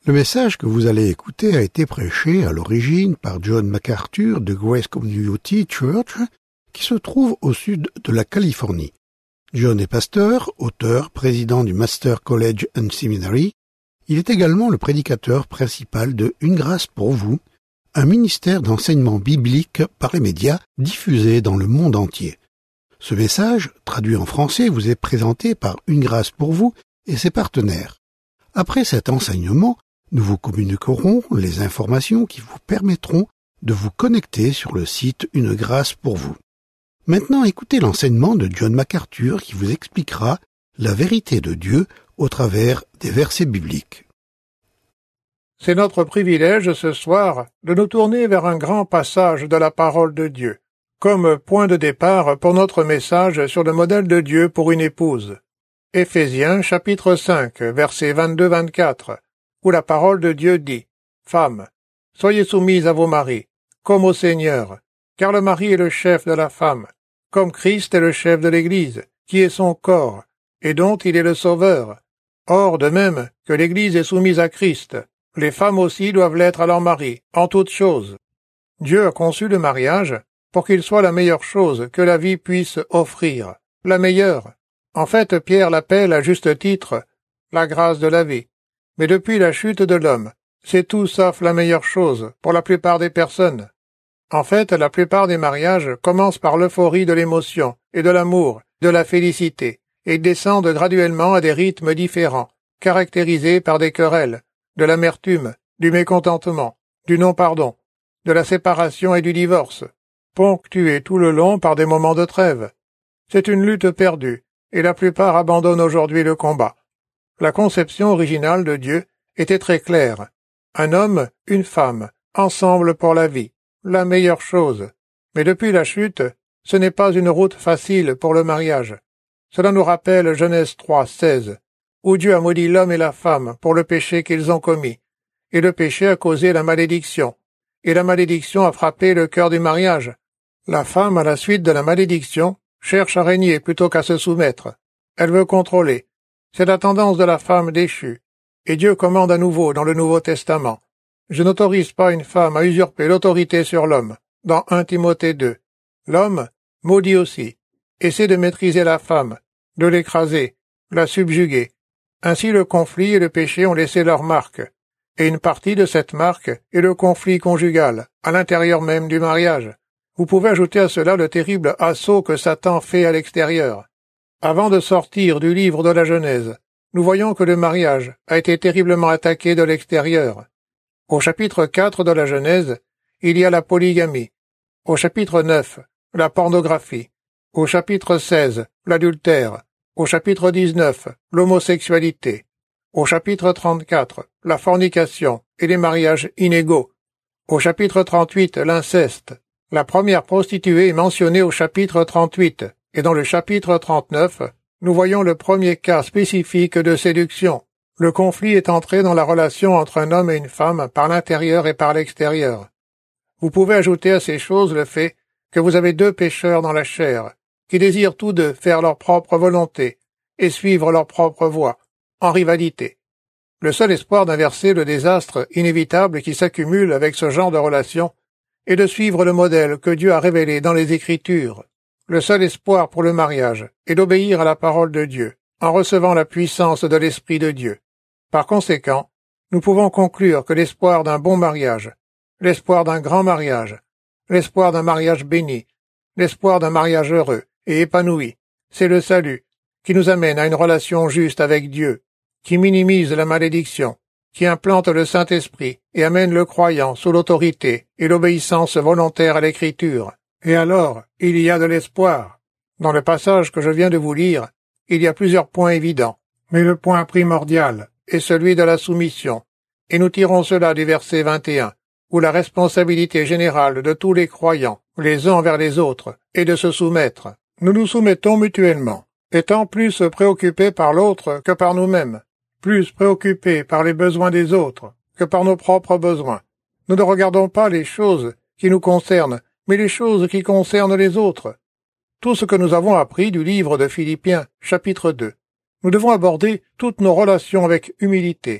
Le message que vous allez écouter a été prêché à l'origine par John MacArthur de Grace Community Church, qui se trouve au sud de la Californie. John est pasteur, auteur, président du Master College and Seminary. Il est également le prédicateur principal de Une grâce pour vous, un ministère d'enseignement biblique par les médias diffusé dans le monde entier. Ce message, traduit en français, vous est présenté par Une grâce pour vous et ses partenaires. Après cet enseignement, nous vous communiquerons les informations qui vous permettront de vous connecter sur le site Une grâce pour vous. Maintenant, écoutez l'enseignement de John MacArthur qui vous expliquera la vérité de Dieu au travers des versets bibliques. C'est notre privilège ce soir de nous tourner vers un grand passage de la parole de Dieu, comme point de départ pour notre message sur le modèle de Dieu pour une épouse. Éphésiens chapitre 5, versets 22-24, où la parole de Dieu dit « Femmes, soyez soumises à vos maris, comme au Seigneur, car le mari est le chef de la femme, comme Christ est le chef de l'Église, qui est son corps, et dont il est le sauveur. Or, de même que l'Église est soumise à Christ, les femmes aussi doivent l'être à leur mari, en toutes choses. Dieu a conçu le mariage pour qu'il soit la meilleure chose que la vie puisse offrir, la meilleure. En fait, Pierre l'appelle à juste titre la grâce de la vie. Mais depuis la chute de l'homme, c'est tout sauf la meilleure chose pour la plupart des personnes. En fait, la plupart des mariages commencent par l'euphorie de l'émotion et de l'amour, de la félicité, et descendent graduellement à des rythmes différents, caractérisés par des querelles, de l'amertume, du mécontentement, du non-pardon, de la séparation et du divorce, ponctués tout le long par des moments de trêve. C'est une lutte perdue, et la plupart abandonnent aujourd'hui le combat. La conception originale de Dieu était très claire. Un homme, une femme, ensemble pour la vie, la meilleure chose. Mais depuis la chute, ce n'est pas une route facile pour le mariage. Cela nous rappelle Genèse 3, 16, où Dieu a maudit l'homme et la femme pour le péché qu'ils ont commis. Et le péché a causé la malédiction. Et la malédiction a frappé le cœur du mariage. La femme, à la suite de la malédiction, cherche à régner plutôt qu'à se soumettre. Elle veut contrôler. C'est la tendance de la femme déchue. Et Dieu commande à nouveau dans le Nouveau Testament. Je n'autorise pas une femme à usurper l'autorité sur l'homme, dans 1 Timothée 2. L'homme, maudit aussi, essaie de maîtriser la femme, de l'écraser, la subjuguer. Ainsi le conflit et le péché ont laissé leur marque. Et une partie de cette marque est le conflit conjugal, à l'intérieur même du mariage. Vous pouvez ajouter à cela le terrible assaut que Satan fait à l'extérieur. Avant de sortir du livre de la Genèse, nous voyons que le mariage a été terriblement attaqué de l'extérieur. Au chapitre 4 de la Genèse, il y a la polygamie. Au chapitre 9, la pornographie. Au chapitre 16, l'adultère. Au chapitre 19, l'homosexualité. Au chapitre 34, la fornication et les mariages inégaux. Au chapitre 38, l'inceste. La première prostituée est mentionnée au chapitre 38. Et dans le chapitre 39, nous voyons le premier cas spécifique de séduction. Le conflit est entré dans la relation entre un homme et une femme par l'intérieur et par l'extérieur. Vous pouvez ajouter à ces choses le fait que vous avez deux pécheurs dans la chair, qui désirent tous deux faire leur propre volonté et suivre leur propre voie, en rivalité. Le seul espoir d'inverser le désastre inévitable qui s'accumule avec ce genre de relation est de suivre le modèle que Dieu a révélé dans les Écritures. Le seul espoir pour le mariage est d'obéir à la parole de Dieu, en recevant la puissance de l'Esprit de Dieu. Par conséquent, nous pouvons conclure que l'espoir d'un bon mariage, l'espoir d'un grand mariage, l'espoir d'un mariage béni, l'espoir d'un mariage heureux et épanoui, c'est le salut, qui nous amène à une relation juste avec Dieu, qui minimise la malédiction, qui implante le Saint-Esprit et amène le croyant sous l'autorité et l'obéissance volontaire à l'Écriture. Et alors, il y a de l'espoir. Dans le passage que je viens de vous lire, il y a plusieurs points évidents, mais le point primordial est celui de la soumission, et nous tirons cela du verset 21, où la responsabilité générale de tous les croyants, les uns envers les autres, est de se soumettre. Nous nous soumettons mutuellement, étant plus préoccupés par l'autre que par nous-mêmes, plus préoccupés par les besoins des autres que par nos propres besoins. Nous ne regardons pas les choses qui nous concernent, mais les choses qui concernent les autres. Tout ce que nous avons appris du livre de Philippiens, chapitre 2. Nous devons aborder toutes nos relations avec humilité.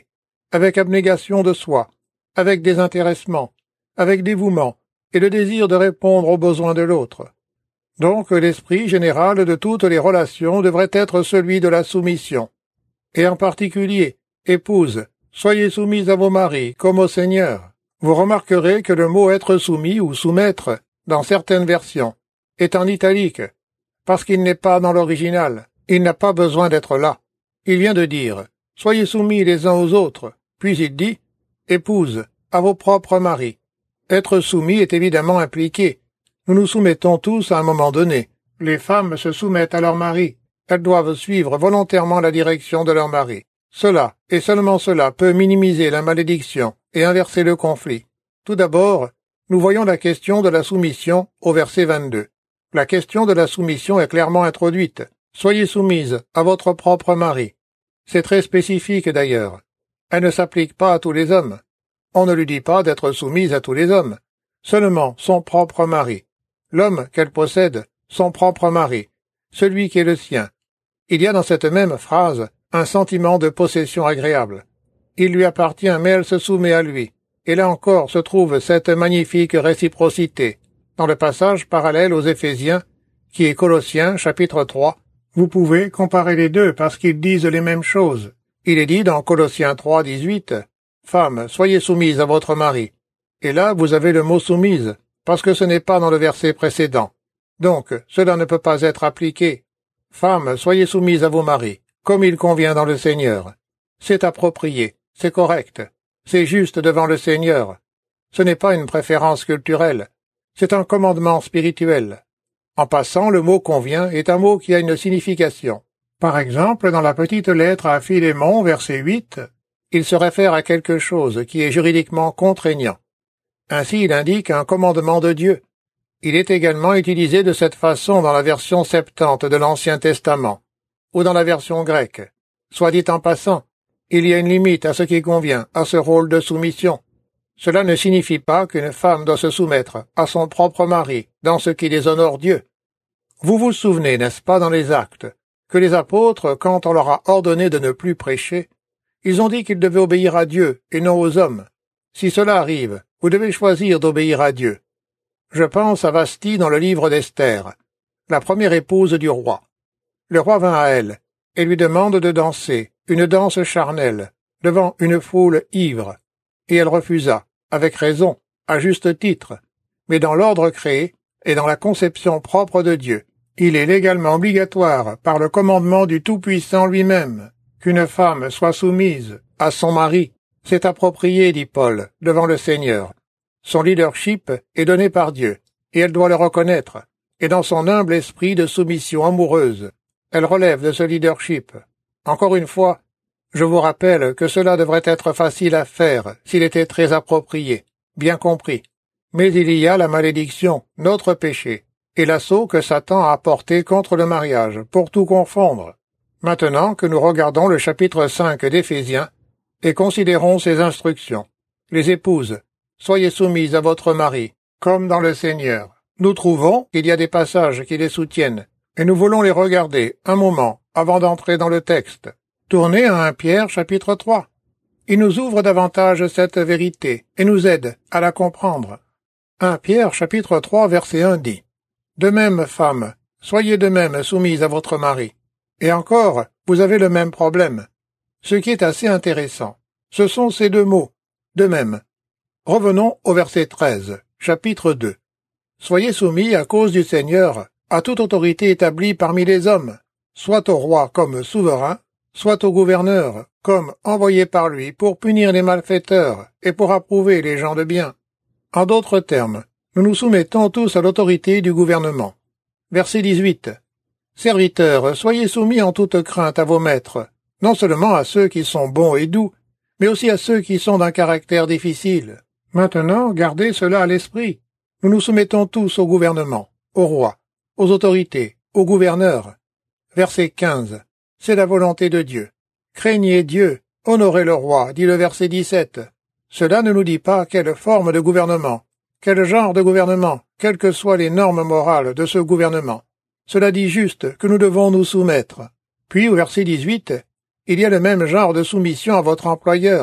avec abnégation de soi, avec désintéressement, avec dévouement et le désir de répondre aux besoins de l'autre. Donc l'esprit général de toutes les relations devrait être celui de la soumission. Et en particulier, épouses, soyez soumises à vos maris, comme au Seigneur. Vous remarquerez que le mot être soumis ou soumettre, dans certaines versions, est en italique, parce qu'il n'est pas dans l'original. Il n'a pas besoin d'être là. Il vient de dire, soyez soumis les uns aux autres, puis il dit, épouses, à vos propres maris. Être soumis est évidemment impliqué. Nous nous soumettons tous à un moment donné. Les femmes se soumettent à leur mari. Elles doivent suivre volontairement la direction de leur mari. Cela, et seulement cela, peut minimiser la malédiction et inverser le conflit. Tout d'abord, nous voyons la question de la soumission au verset 22. La question de la soumission est clairement introduite. Soyez soumises à votre propre mari. C'est très spécifique d'ailleurs. Elle ne s'applique pas à tous les hommes. On ne lui dit pas d'être soumise à tous les hommes. Seulement son propre mari. L'homme qu'elle possède, son propre mari. Celui qui est le sien. Il y a dans cette même phrase un sentiment de possession agréable. Il lui appartient, mais elle se soumet à lui. Et là encore se trouve cette magnifique réciprocité. Dans le passage parallèle aux Éphésiens, qui est Colossiens, chapitre 3, vous pouvez comparer les deux parce qu'ils disent les mêmes choses. Il est dit dans Colossiens 3, 18, « Femmes, soyez soumises à votre mari. » Et là, vous avez le mot « soumise », parce que ce n'est pas dans le verset précédent. Donc, cela ne peut pas être appliqué. « Femmes, soyez soumises à vos maris, comme il convient dans le Seigneur. » C'est approprié, c'est correct, c'est juste devant le Seigneur. Ce n'est pas une préférence culturelle, c'est un commandement spirituel. En passant, le mot « convient » est un mot qui a une signification. Par exemple, dans la petite lettre à Philémon, verset 8, il se réfère à quelque chose qui est juridiquement contraignant. Ainsi, il indique un commandement de Dieu. Il est également utilisé de cette façon dans la version Septante de l'Ancien Testament, ou dans la version grecque. Soit dit en passant, il y a une limite à ce qui convient à ce rôle de soumission. Cela ne signifie pas qu'une femme doit se soumettre à son propre mari dans ce qui déshonore Dieu. Vous vous souvenez, n'est-ce pas, dans les Actes, que les apôtres, quand on leur a ordonné de ne plus prêcher, ils ont dit qu'ils devaient obéir à Dieu et non aux hommes. Si cela arrive, vous devez choisir d'obéir à Dieu. Je pense à Vasti dans le livre d'Esther, la première épouse du roi. Le roi vint à elle et lui demande de danser une danse charnelle devant une foule ivre, et elle refusa, avec raison, à juste titre, mais dans l'ordre créé et dans la conception propre de Dieu, il est légalement obligatoire par le commandement du Tout-Puissant lui-même qu'une femme soit soumise à son mari. C'est approprié, dit Paul, devant le Seigneur. Son leadership est donné par Dieu, et elle doit le reconnaître, et dans son humble esprit de soumission amoureuse, elle relève de ce leadership. Encore une fois, je vous rappelle que cela devrait être facile à faire s'il était très approprié, bien compris. Mais il y a la malédiction, notre péché, et l'assaut que Satan a apporté contre le mariage, pour tout confondre. Maintenant que nous regardons le chapitre 5 d'Éphésiens, et considérons ces instructions. Les épouses, soyez soumises à votre mari, comme dans le Seigneur. Nous trouvons qu'il y a des passages qui les soutiennent, et nous voulons les regarder un moment avant d'entrer dans le texte. Tournez à 1 Pierre chapitre 3. Il nous ouvre davantage cette vérité et nous aide à la comprendre. 1 Pierre chapitre 3 verset 1 dit « De même, femmes, soyez de même soumises à votre mari. » Et encore, vous avez le même problème. Ce qui est assez intéressant, ce sont ces deux mots, « de même ». Revenons au verset 13, chapitre 2. « Soyez soumis à cause du Seigneur à toute autorité établie parmi les hommes, soit au roi comme souverain, soit au gouverneur comme envoyé par lui pour punir les malfaiteurs et pour approuver les gens de bien. » En d'autres termes, nous nous soumettons tous à l'autorité du gouvernement. Verset 18. « Serviteurs, soyez soumis en toute crainte à vos maîtres, non seulement à ceux qui sont bons et doux, mais aussi à ceux qui sont d'un caractère difficile. Maintenant, gardez cela à l'esprit. Nous nous soumettons tous au gouvernement, au roi, aux autorités, aux gouverneurs. Verset 15. C'est la volonté de Dieu. Craignez Dieu, honorez le roi, dit le verset 17. Cela ne nous dit pas quelle forme de gouvernement, quel genre de gouvernement, quelles que soient les normes morales de ce gouvernement. Cela dit juste que nous devons nous soumettre. Puis, au verset 18, il y a le même genre de soumission à votre employeur.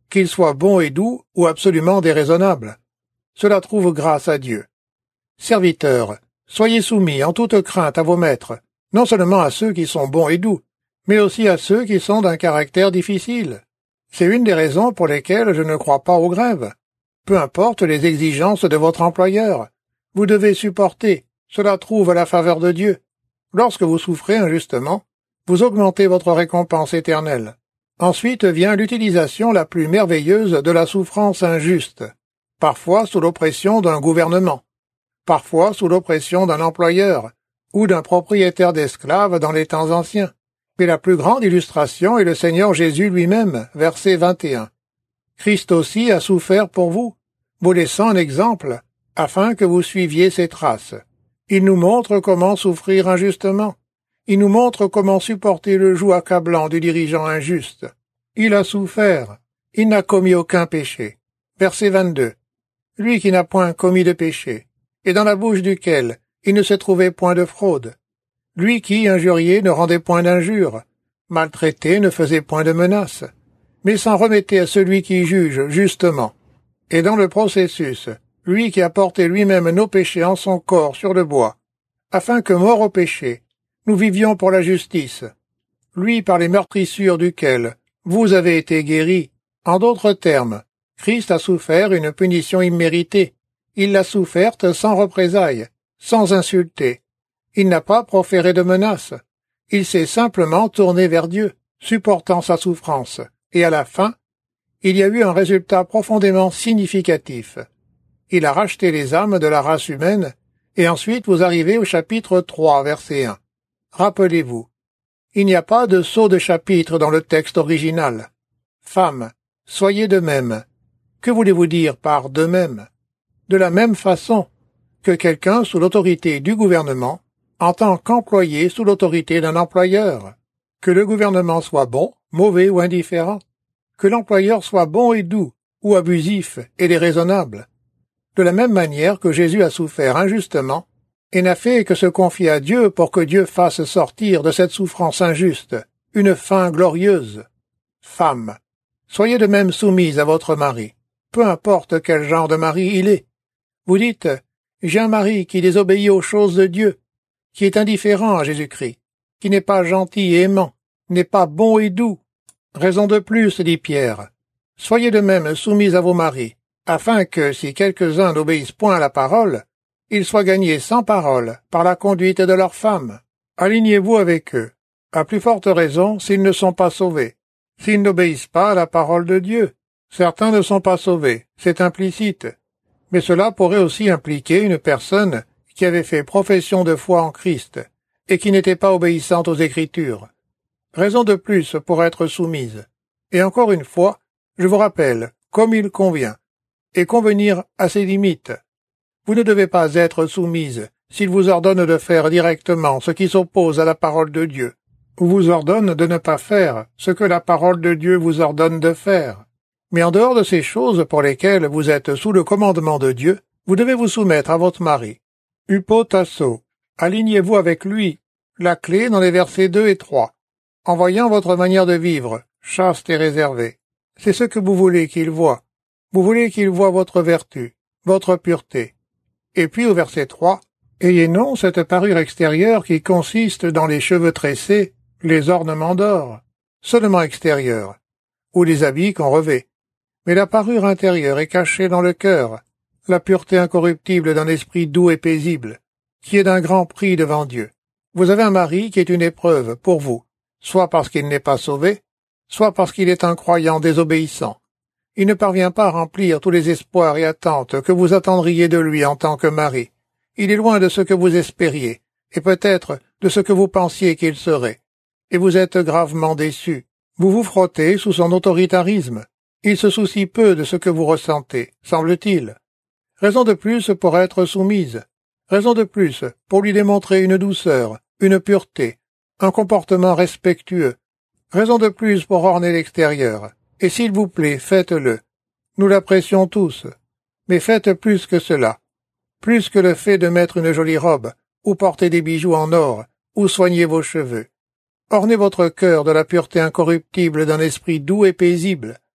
qu'il soit bon et doux ou absolument déraisonnable. Cela trouve grâce à Dieu. Serviteurs, soyez soumis en toute crainte à vos maîtres, non seulement à ceux qui sont bons et doux, mais aussi à ceux qui sont d'un caractère difficile. C'est une des raisons pour lesquelles je ne crois pas aux grèves. Peu importe les exigences de votre employeur, vous devez supporter, cela trouve la faveur de Dieu. Lorsque vous souffrez injustement, vous augmentez votre récompense éternelle. Ensuite vient l'utilisation la plus merveilleuse de la souffrance injuste, parfois sous l'oppression d'un gouvernement, parfois sous l'oppression d'un employeur ou d'un propriétaire d'esclaves dans les temps anciens. Mais la plus grande illustration est le Seigneur Jésus lui-même, verset 21. Christ aussi a souffert pour vous, vous laissant un exemple, afin que vous suiviez ses traces. Il nous montre comment souffrir injustement. Il nous montre comment supporter le joug accablant du dirigeant injuste. Il a souffert. Il n'a commis aucun péché. Verset 22. Lui qui n'a point commis de péché, et dans la bouche duquel il ne se trouvait point de fraude. Lui qui, injurié, ne rendait point d'injures, maltraité, ne faisait point de menaces, mais s'en remettait à celui qui juge justement. Et dans le processus, lui qui a porté lui-même nos péchés en son corps sur le bois, afin que, mort au péché, nous vivions pour la justice. Lui par les meurtrissures duquel vous avez été guéris. En d'autres termes, Christ a souffert une punition imméritée. Il l'a soufferte sans représailles, sans insulter. Il n'a pas proféré de menaces. Il s'est simplement tourné vers Dieu, supportant sa souffrance. Et à la fin, il y a eu un résultat profondément significatif. Il a racheté les âmes de la race humaine, et ensuite vous arrivez au chapitre 3, verset 1. Rappelez-vous, il n'y a pas de saut de chapitre dans le texte original. Femmes, soyez de même. Que voulez-vous dire par de même? De la même façon que quelqu'un sous l'autorité du gouvernement, en tant qu'employé sous l'autorité d'un employeur. Que le gouvernement soit bon, mauvais ou indifférent. Que l'employeur soit bon et doux, ou abusif et déraisonnable. De la même manière que Jésus a souffert injustement, et n'a fait que se confier à Dieu pour que Dieu fasse sortir de cette souffrance injuste une fin glorieuse. Femmes, soyez de même soumises à votre mari, peu importe quel genre de mari il est. Vous dites, j'ai un mari qui désobéit aux choses de Dieu, qui est indifférent à Jésus-Christ, qui n'est pas gentil et aimant, n'est pas bon et doux. Raison de plus, dit Pierre, soyez de même soumis à vos maris, afin que, si quelques-uns n'obéissent point à la parole, ils soient gagnés sans parole par la conduite de leurs femmes. Alignez-vous avec eux, à plus forte raison s'ils ne sont pas sauvés, s'ils n'obéissent pas à la parole de Dieu. Certains ne sont pas sauvés, c'est implicite, mais cela pourrait aussi impliquer une personne qui avait fait profession de foi en Christ et qui n'était pas obéissante aux Écritures. Raison de plus pour être soumise. Et encore une fois, je vous rappelle, comme il convient, et convenir à ses limites. Vous ne devez pas être soumise s'il vous ordonne de faire directement ce qui s'oppose à la parole de Dieu, ou vous ordonne de ne pas faire ce que la parole de Dieu vous ordonne de faire. Mais en dehors de ces choses pour lesquelles vous êtes sous le commandement de Dieu, vous devez vous soumettre à votre mari. Upotasso, alignez-vous avec lui, la clé dans les versets 2 et 3, en voyant votre manière de vivre, chaste et réservée. C'est ce que vous voulez qu'il voie. Vous voulez qu'il voie votre vertu, votre pureté. Et puis au verset 3, ayez non cette parure extérieure qui consiste dans les cheveux tressés, les ornements d'or, seulement extérieurs, ou les habits qu'on revêt. Mais la parure intérieure est cachée dans le cœur, la pureté incorruptible d'un esprit doux et paisible, qui est d'un grand prix devant Dieu. Vous avez un mari qui est une épreuve pour vous, soit parce qu'il n'est pas sauvé, soit parce qu'il est un croyant désobéissant. Il ne parvient pas à remplir tous les espoirs et attentes que vous attendriez de lui en tant que mari. Il est loin de ce que vous espériez, et peut-être de ce que vous pensiez qu'il serait. Et vous êtes gravement déçu. Vous vous frottez sous son autoritarisme. Il se soucie peu de ce que vous ressentez, semble-t-il. Raison de plus pour être soumise. Raison de plus pour lui démontrer une douceur, une pureté, un comportement respectueux. Raison de plus pour orner l'extérieur. Et s'il vous plaît, faites-le. Nous l'apprécions tous. Mais faites plus que cela. Plus que le fait de mettre une jolie robe, ou porter des bijoux en or, ou soigner vos cheveux. Ornez votre cœur de la pureté incorruptible d'un esprit doux et paisible,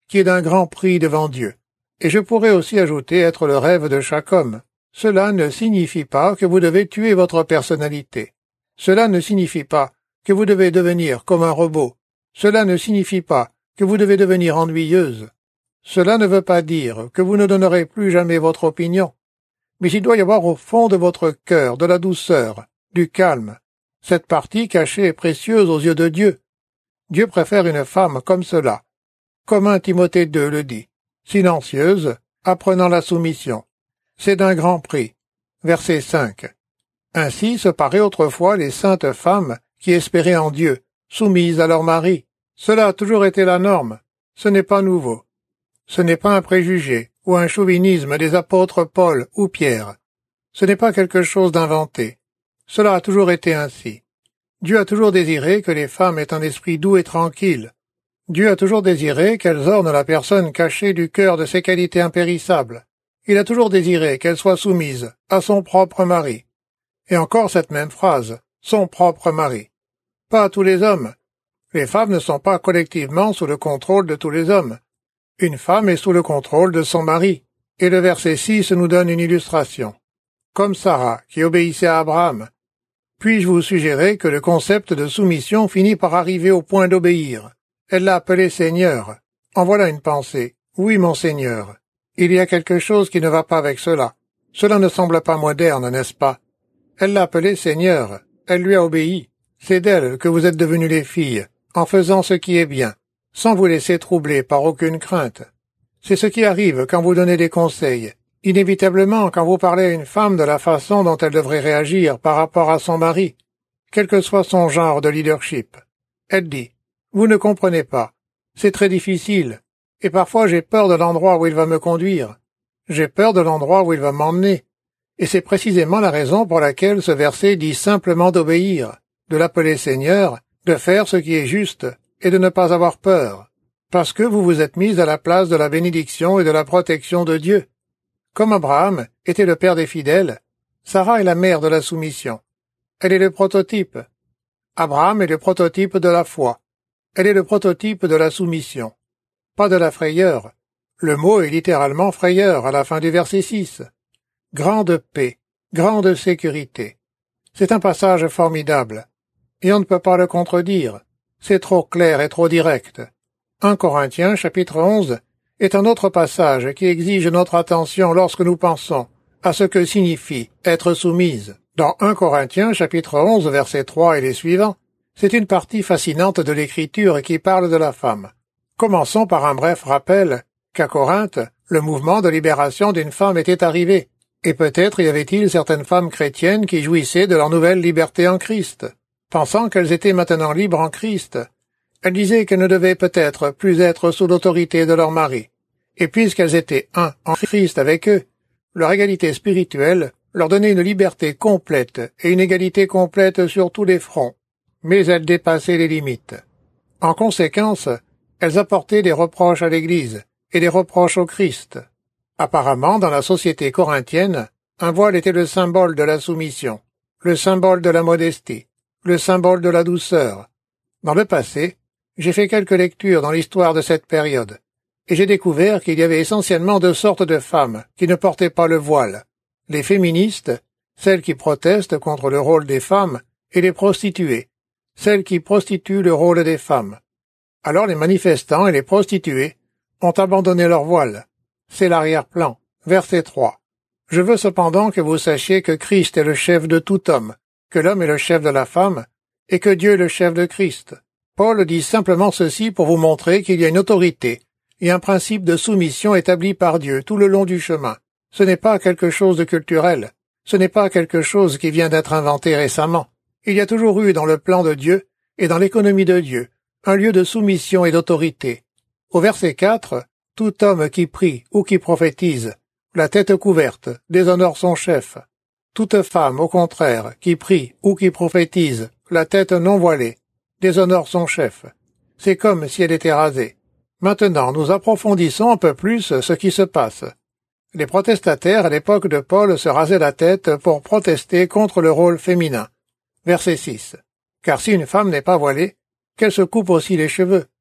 qui est d'un grand prix devant Dieu. Et je pourrais aussi ajouter être le rêve de chaque homme. Cela ne signifie pas que vous devez tuer votre personnalité. Cela ne signifie pas que vous devez devenir comme un robot. Cela ne signifie pas que vous devez devenir ennuyeuse. Cela ne veut pas dire que vous ne donnerez plus jamais votre opinion. Mais il doit y avoir au fond de votre cœur de la douceur, du calme. Cette partie cachée est précieuse aux yeux de Dieu. Dieu préfère une femme comme cela. Comme 1 Timothée 2 le dit. Silencieuse, apprenant la soumission. C'est d'un grand prix. Verset 5. Ainsi se paraient autrefois les saintes femmes qui espéraient en Dieu, soumises à leur mari. Cela a toujours été la norme. Ce n'est pas nouveau. Ce n'est pas un préjugé ou un chauvinisme des apôtres Paul ou Pierre. Ce n'est pas quelque chose d'inventé. Cela a toujours été ainsi. Dieu a toujours désiré que les femmes aient un esprit doux et tranquille. Dieu a toujours désiré qu'elles ornent la personne cachée du cœur de ses qualités impérissables. Il a toujours désiré qu'elle soit soumise à son propre mari. Et encore cette même phrase, son propre mari. Pas à tous les hommes. Les femmes ne sont pas collectivement sous le contrôle de tous les hommes. Une femme est sous le contrôle de son mari. Et le verset 6 nous donne une illustration. Comme Sarah, qui obéissait à Abraham. Puis-je vous suggérer que le concept de soumission finit par arriver au point d'obéir. Elle l'a appelé Seigneur. En voilà une pensée. Oui, mon Seigneur. Il y a quelque chose qui ne va pas avec cela. Cela ne semble pas moderne, n'est-ce pas? Elle l'a appelé Seigneur. Elle lui a obéi. C'est d'elle que vous êtes devenues les filles, en faisant ce qui est bien, sans vous laisser troubler par aucune crainte. C'est ce qui arrive quand vous donnez des conseils. Inévitablement, quand vous parlez à une femme de la façon dont elle devrait réagir par rapport à son mari, quel que soit son genre de leadership. Elle dit, « Vous ne comprenez pas. C'est très difficile. Et parfois j'ai peur de l'endroit où il va me conduire. J'ai peur de l'endroit où il va m'emmener. Et c'est précisément la raison pour laquelle ce verset dit simplement d'obéir, de l'appeler Seigneur, de faire ce qui est juste, et de ne pas avoir peur. Parce que vous vous êtes mis à la place de la bénédiction et de la protection de Dieu. Comme Abraham était le père des fidèles, Sarah est la mère de la soumission. Elle est le prototype. Abraham est le prototype de la foi. Elle est le prototype de la soumission. Pas de la frayeur. Le mot est littéralement frayeur à la fin du verset 6. Grande paix, grande sécurité. C'est un passage formidable. Et on ne peut pas le contredire. C'est trop clair et trop direct. 1 Corinthiens chapitre 11 est un autre passage qui exige notre attention lorsque nous pensons à ce que signifie être soumise. Dans 1 Corinthiens chapitre 11 verset 3 et les suivants, c'est une partie fascinante de l'Écriture qui parle de la femme. Commençons par un bref rappel qu'à Corinthe, le mouvement de libération d'une femme était arrivé, et peut-être y avait-il certaines femmes chrétiennes qui jouissaient de leur nouvelle liberté en Christ, pensant qu'elles étaient maintenant libres en Christ. Elles disaient qu'elles ne devaient peut-être plus être sous l'autorité de leur mari, et puisqu'elles étaient un en Christ avec eux, leur égalité spirituelle leur donnait une liberté complète et une égalité complète sur tous les fronts, mais elles dépassaient les limites. En conséquence, elles apportaient des reproches à l'Église et des reproches au Christ. Apparemment, dans la société corinthienne, un voile était le symbole de la soumission, le symbole de la modestie, le symbole de la douceur. Dans le passé, j'ai fait quelques lectures dans l'histoire de cette période, et j'ai découvert qu'il y avait essentiellement deux sortes de femmes qui ne portaient pas le voile. Les féministes, celles qui protestent contre le rôle des femmes, et les prostituées, celles qui prostituent le rôle des femmes. Alors les manifestants et les prostituées ont abandonné leur voile. C'est l'arrière-plan. Verset 3. Je veux cependant que vous sachiez que Christ est le chef de tout homme, que l'homme est le chef de la femme, et que Dieu est le chef de Christ. Paul dit simplement ceci pour vous montrer qu'il y a une autorité et un principe de soumission établi par Dieu tout le long du chemin. Ce n'est pas quelque chose de culturel. Ce n'est pas quelque chose qui vient d'être inventé récemment. Il y a toujours eu dans le plan de Dieu et dans l'économie de Dieu un lieu de soumission et d'autorité. Au verset 4, tout homme qui prie ou qui prophétise, la tête couverte, déshonore son chef. Toute femme, au contraire, qui prie ou qui prophétise, la tête non voilée, déshonore son chef. C'est comme si elle était rasée. Maintenant, nous approfondissons un peu plus ce qui se passe. Les protestataires à l'époque de Paul se rasaient la tête pour protester contre le rôle féminin. Verset 6. Car si une femme n'est pas voilée, qu'elle se coupe aussi les cheveux.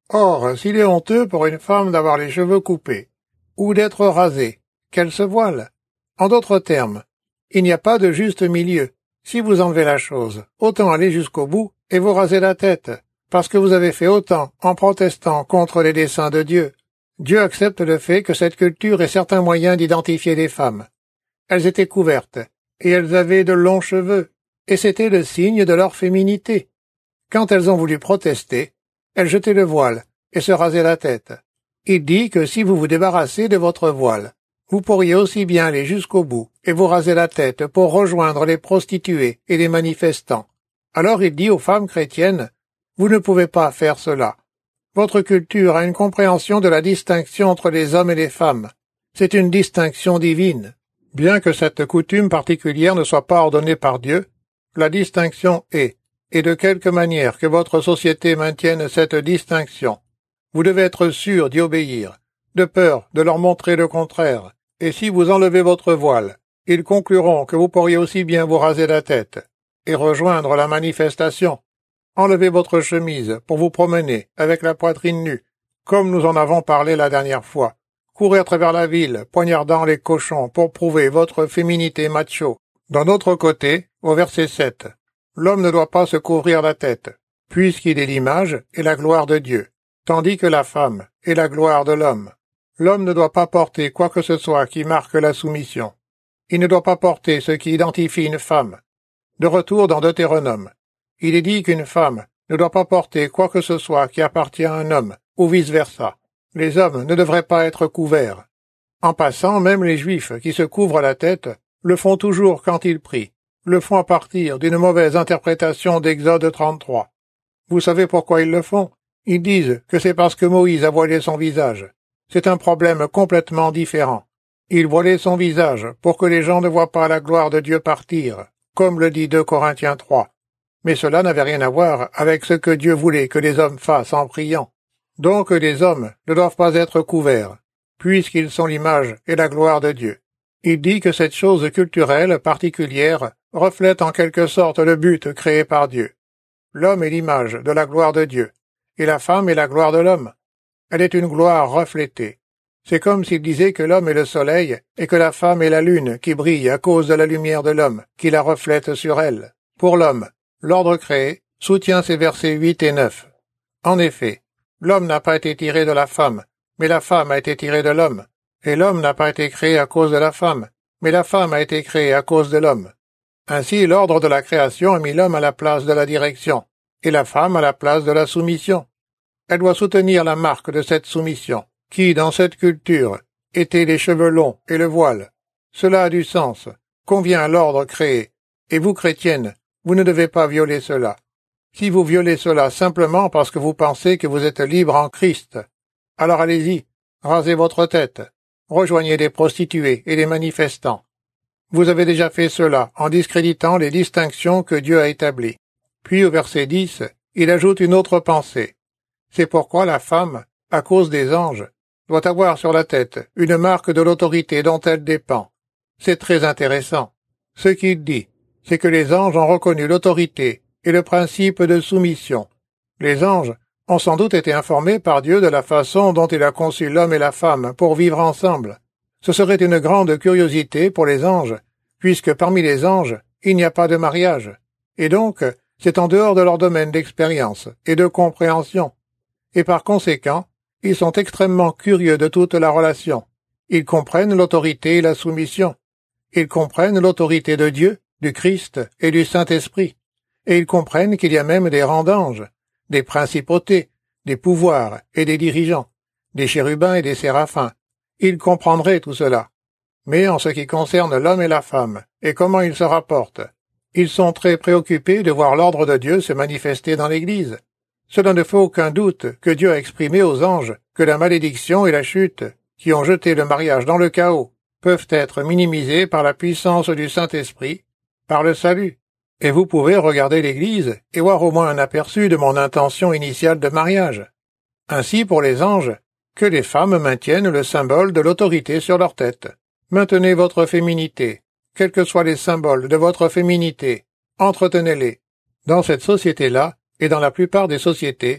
Or, s'il est honteux pour une femme d'avoir les cheveux coupés, ou d'être rasée, qu'elle se voile. En d'autres termes, il n'y a pas de juste milieu. Si vous enlevez la chose, autant aller jusqu'au bout et vous raser la tête, parce que vous avez fait autant en protestant contre les desseins de Dieu. Dieu accepte le fait que cette culture ait certains moyens d'identifier les femmes. Elles étaient couvertes, et elles avaient de longs cheveux, et c'était le signe de leur féminité. Quand elles ont voulu protester, elles jetaient le voile et se rasaient la tête. Il dit que si vous vous débarrassez de votre voile, vous pourriez aussi bien aller jusqu'au bout et vous raser la tête pour rejoindre les prostituées et les manifestants. Alors il dit aux femmes chrétiennes, vous ne pouvez pas faire cela. Votre culture a une compréhension de la distinction entre les hommes et les femmes. C'est une distinction divine. Bien que cette coutume particulière ne soit pas ordonnée par Dieu, la distinction est, et de quelque manière que votre société maintienne cette distinction, vous devez être sûr d'y obéir, de peur de leur montrer le contraire, et si vous enlevez votre voile, ils concluront que vous pourriez aussi bien vous raser la tête et rejoindre la manifestation. Enlevez votre chemise pour vous promener avec la poitrine nue, comme nous en avons parlé la dernière fois. Courez à travers la ville, poignardant les cochons pour prouver votre féminité macho. D'un autre côté, au verset 7, l'homme ne doit pas se couvrir la tête, puisqu'il est l'image et la gloire de Dieu, tandis que la femme est la gloire de l'homme. L'homme ne doit pas porter quoi que ce soit qui marque la soumission. Il ne doit pas porter ce qui identifie une femme. De retour dans Deutéronome, il est dit qu'une femme ne doit pas porter quoi que ce soit qui appartient à un homme, ou vice-versa. Les hommes ne devraient pas être couverts. En passant, même les Juifs qui se couvrent la tête le font toujours quand ils prient, le font à partir d'une mauvaise interprétation d'Exode 33. Vous savez pourquoi ils le font? Ils disent que c'est parce que Moïse a voilé son visage. C'est un problème complètement différent. Il voilait son visage pour que les gens ne voient pas la gloire de Dieu partir, comme le dit 2 Corinthiens 3. Mais cela n'avait rien à voir avec ce que Dieu voulait que les hommes fassent en priant. Donc les hommes ne doivent pas être couverts, puisqu'ils sont l'image et la gloire de Dieu. Il dit que cette chose culturelle particulière reflète en quelque sorte le but créé par Dieu. L'homme est l'image de la gloire de Dieu, et la femme est la gloire de l'homme. Elle est une gloire reflétée. C'est comme s'il disait que l'homme est le soleil et que la femme est la lune qui brille à cause de la lumière de l'homme qui la reflète sur elle. Pour l'homme, l'ordre créé soutient ces versets 8 et 9. En effet, l'homme n'a pas été tiré de la femme, mais la femme a été tirée de l'homme. Et l'homme n'a pas été créé à cause de la femme, mais la femme a été créée à cause de l'homme. Ainsi, l'ordre de la création a mis l'homme à la place de la direction, et la femme à la place de la soumission. Elle doit soutenir la marque de cette soumission, qui, dans cette culture, était les cheveux longs et le voile. Cela a du sens, convient à l'ordre créé, et vous, chrétiennes, vous ne devez pas violer cela. Si vous violez cela simplement parce que vous pensez que vous êtes libre en Christ, alors allez-y, rasez votre tête, rejoignez les prostituées et les manifestants. Vous avez déjà fait cela en discréditant les distinctions que Dieu a établies. Puis au verset 10, il ajoute une autre pensée. C'est pourquoi la femme, à cause des anges, doit avoir sur la tête une marque de l'autorité dont elle dépend. C'est très intéressant. Ce qu'il dit, c'est que les anges ont reconnu l'autorité et le principe de soumission. Les anges ont sans doute été informés par Dieu de la façon dont il a conçu l'homme et la femme pour vivre ensemble. Ce serait une grande curiosité pour les anges, puisque parmi les anges, il n'y a pas de mariage. Et donc, c'est en dehors de leur domaine d'expérience et de compréhension. Et par conséquent, ils sont extrêmement curieux de toute la relation. Ils comprennent l'autorité et la soumission. Ils comprennent l'autorité de Dieu, du Christ et du Saint-Esprit. Et ils comprennent qu'il y a même des rangs d'anges, des principautés, des pouvoirs et des dirigeants, des chérubins et des séraphins. Ils comprendraient tout cela. Mais en ce qui concerne l'homme et la femme, et comment ils se rapportent, ils sont très préoccupés de voir l'ordre de Dieu se manifester dans l'Église. Cela ne fait aucun doute que Dieu a exprimé aux anges que la malédiction et la chute, qui ont jeté le mariage dans le chaos, peuvent être minimisées par la puissance du Saint-Esprit, par le salut. Et vous pouvez regarder l'Église et voir au moins un aperçu de mon intention initiale de mariage. Ainsi pour les anges, que les femmes maintiennent le symbole de l'autorité sur leur tête. Maintenez votre féminité, quels que soient les symboles de votre féminité, entretenez-les. Dans cette société-là, et dans la plupart des sociétés,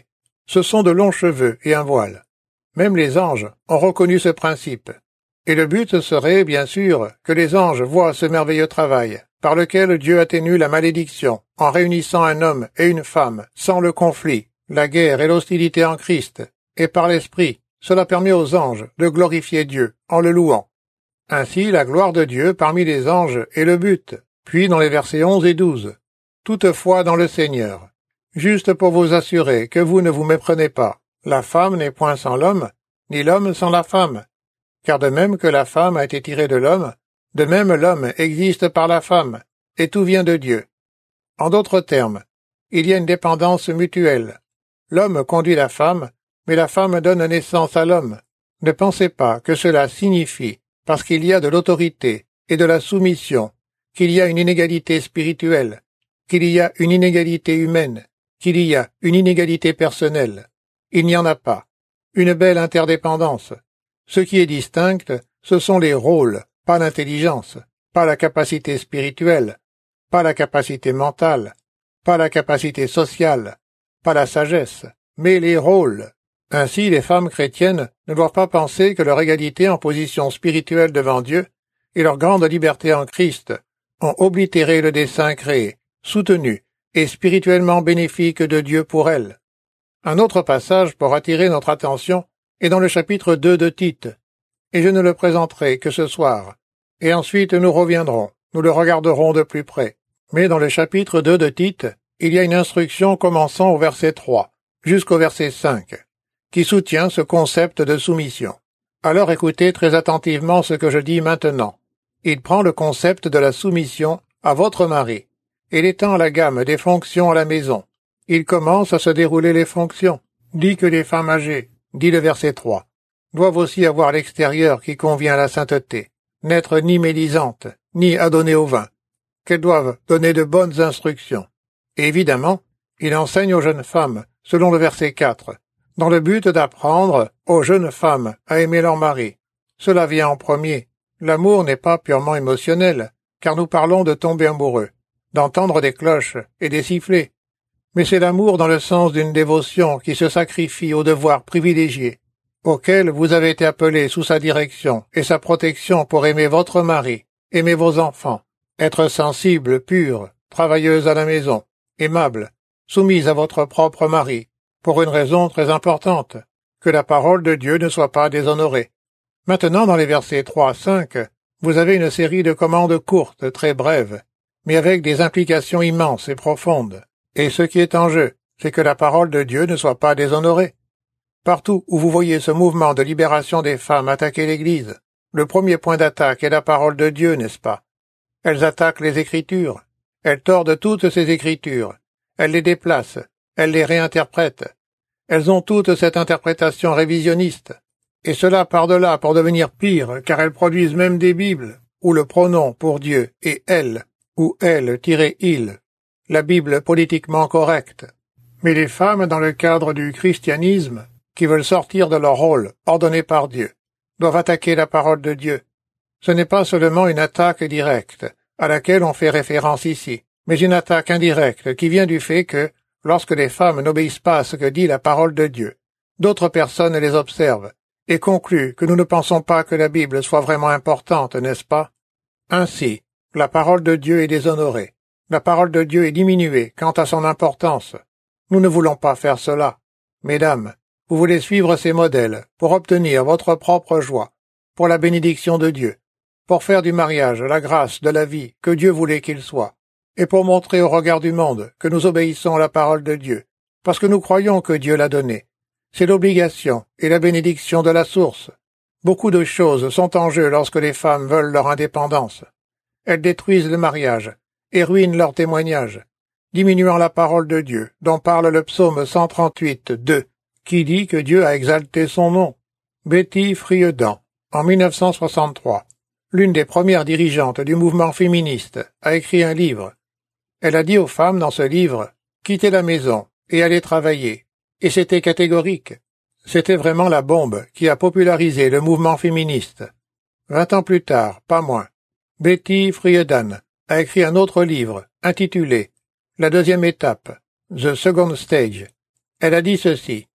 ce sont de longs cheveux et un voile. Même les anges ont reconnu ce principe. Et le but serait, bien sûr, que les anges voient ce merveilleux travail, par lequel Dieu atténue la malédiction, en réunissant un homme et une femme, sans le conflit, la guerre et l'hostilité en Christ, et par l'Esprit, cela permet aux anges de glorifier Dieu, en le louant. Ainsi, la gloire de Dieu parmi les anges est le but, puis dans les versets 11 et 12. Toutefois dans le Seigneur, juste pour vous assurer que vous ne vous méprenez pas, la femme n'est point sans l'homme, ni l'homme sans la femme. Car de même que la femme a été tirée de l'homme, de même l'homme existe par la femme, et tout vient de Dieu. En d'autres termes, il y a une dépendance mutuelle. L'homme conduit la femme, mais la femme donne naissance à l'homme. Ne pensez pas que cela signifie, parce qu'il y a de l'autorité et de la soumission, qu'il y a une inégalité spirituelle, qu'il y a une inégalité humaine, qu'il y a une inégalité personnelle. Il n'y en a pas. Une belle interdépendance. Ce qui est distinct, ce sont les rôles, pas l'intelligence, pas la capacité spirituelle, pas la capacité mentale, pas la capacité sociale, pas la sagesse, mais les rôles. Ainsi, les femmes chrétiennes ne doivent pas penser que leur égalité en position spirituelle devant Dieu et leur grande liberté en Christ ont oblitéré le dessein créé, soutenu et spirituellement bénéfique de Dieu pour elles. Un autre passage pour attirer notre attention est dans le chapitre 2 de Tite, et je ne le présenterai que ce soir, et ensuite nous reviendrons, nous le regarderons de plus près. Mais dans le chapitre 2 de Tite, il y a une instruction commençant au verset 3 jusqu'au verset 5, qui soutient ce concept de soumission. Alors écoutez très attentivement ce que je dis maintenant. Il prend le concept de la soumission à votre mari, et il étend la gamme des fonctions à la maison. Il commence à se dérouler les fonctions. Dit que les femmes âgées, dit le verset 3, doivent aussi avoir l'extérieur qui convient à la sainteté, n'être ni médisantes, ni adonnées au vin, qu'elles doivent donner de bonnes instructions. Et évidemment, il enseigne aux jeunes femmes, selon le verset 4, dans le but d'apprendre aux jeunes femmes à aimer leur mari. Cela vient en premier. L'amour n'est pas purement émotionnel, car nous parlons de tomber amoureux, d'entendre des cloches et des sifflets. Mais c'est l'amour dans le sens d'une dévotion qui se sacrifie au devoir privilégié, auquel vous avez été appelés sous sa direction et sa protection pour aimer votre mari, aimer vos enfants, être sensible, pure, travailleuse à la maison, aimable, soumise à votre propre mari, pour une raison très importante, que la parole de Dieu ne soit pas déshonorée. Maintenant, dans les versets 3 à 5, vous avez une série de commandes courtes, très brèves, mais avec des implications immenses et profondes. Et ce qui est en jeu, c'est que la parole de Dieu ne soit pas déshonorée. Partout où vous voyez ce mouvement de libération des femmes attaquer l'Église, le premier point d'attaque est la parole de Dieu, n'est-ce pas? Elles attaquent les Écritures, elles tordent toutes ces Écritures, elles les déplacent, elles les réinterprètent. Elles ont toute cette interprétation révisionniste, et cela par-delà pour devenir pire, car elles produisent même des Bibles, où le pronom pour Dieu est elle, ou elle-il, la Bible politiquement correcte. Mais les femmes, dans le cadre du christianisme, qui veulent sortir de leur rôle ordonné par Dieu, doivent attaquer la parole de Dieu. Ce n'est pas seulement une attaque directe, à laquelle on fait référence ici, mais une attaque indirecte qui vient du fait que, lorsque les femmes n'obéissent pas à ce que dit la parole de Dieu, d'autres personnes les observent et concluent que nous ne pensons pas que la Bible soit vraiment importante, n'est-ce pas? Ainsi, la parole de Dieu est déshonorée. La parole de Dieu est diminuée quant à son importance. Nous ne voulons pas faire cela. Mesdames, vous voulez suivre ces modèles pour obtenir votre propre joie, pour la bénédiction de Dieu, pour faire du mariage la grâce de la vie que Dieu voulait qu'il soit, et pour montrer au regard du monde que nous obéissons à la parole de Dieu, parce que nous croyons que Dieu l'a donnée. C'est l'obligation et la bénédiction de la source. Beaucoup de choses sont en jeu lorsque les femmes veulent leur indépendance. Elles détruisent le mariage et ruinent leur témoignage, diminuant la parole de Dieu, dont parle le psaume 138, 2, qui dit que Dieu a exalté son nom. Betty Friedan, en 1963, l'une des premières dirigeantes du mouvement féministe, a écrit un livre. Elle a dit aux femmes dans ce livre, quittez la maison et allez travailler. Et c'était catégorique. C'était vraiment la bombe qui a popularisé le mouvement féministe. 20 ans plus tard, pas moins, Betty Friedan a écrit un autre livre, intitulé « La deuxième étape, The Second Stage ». Elle a dit ceci,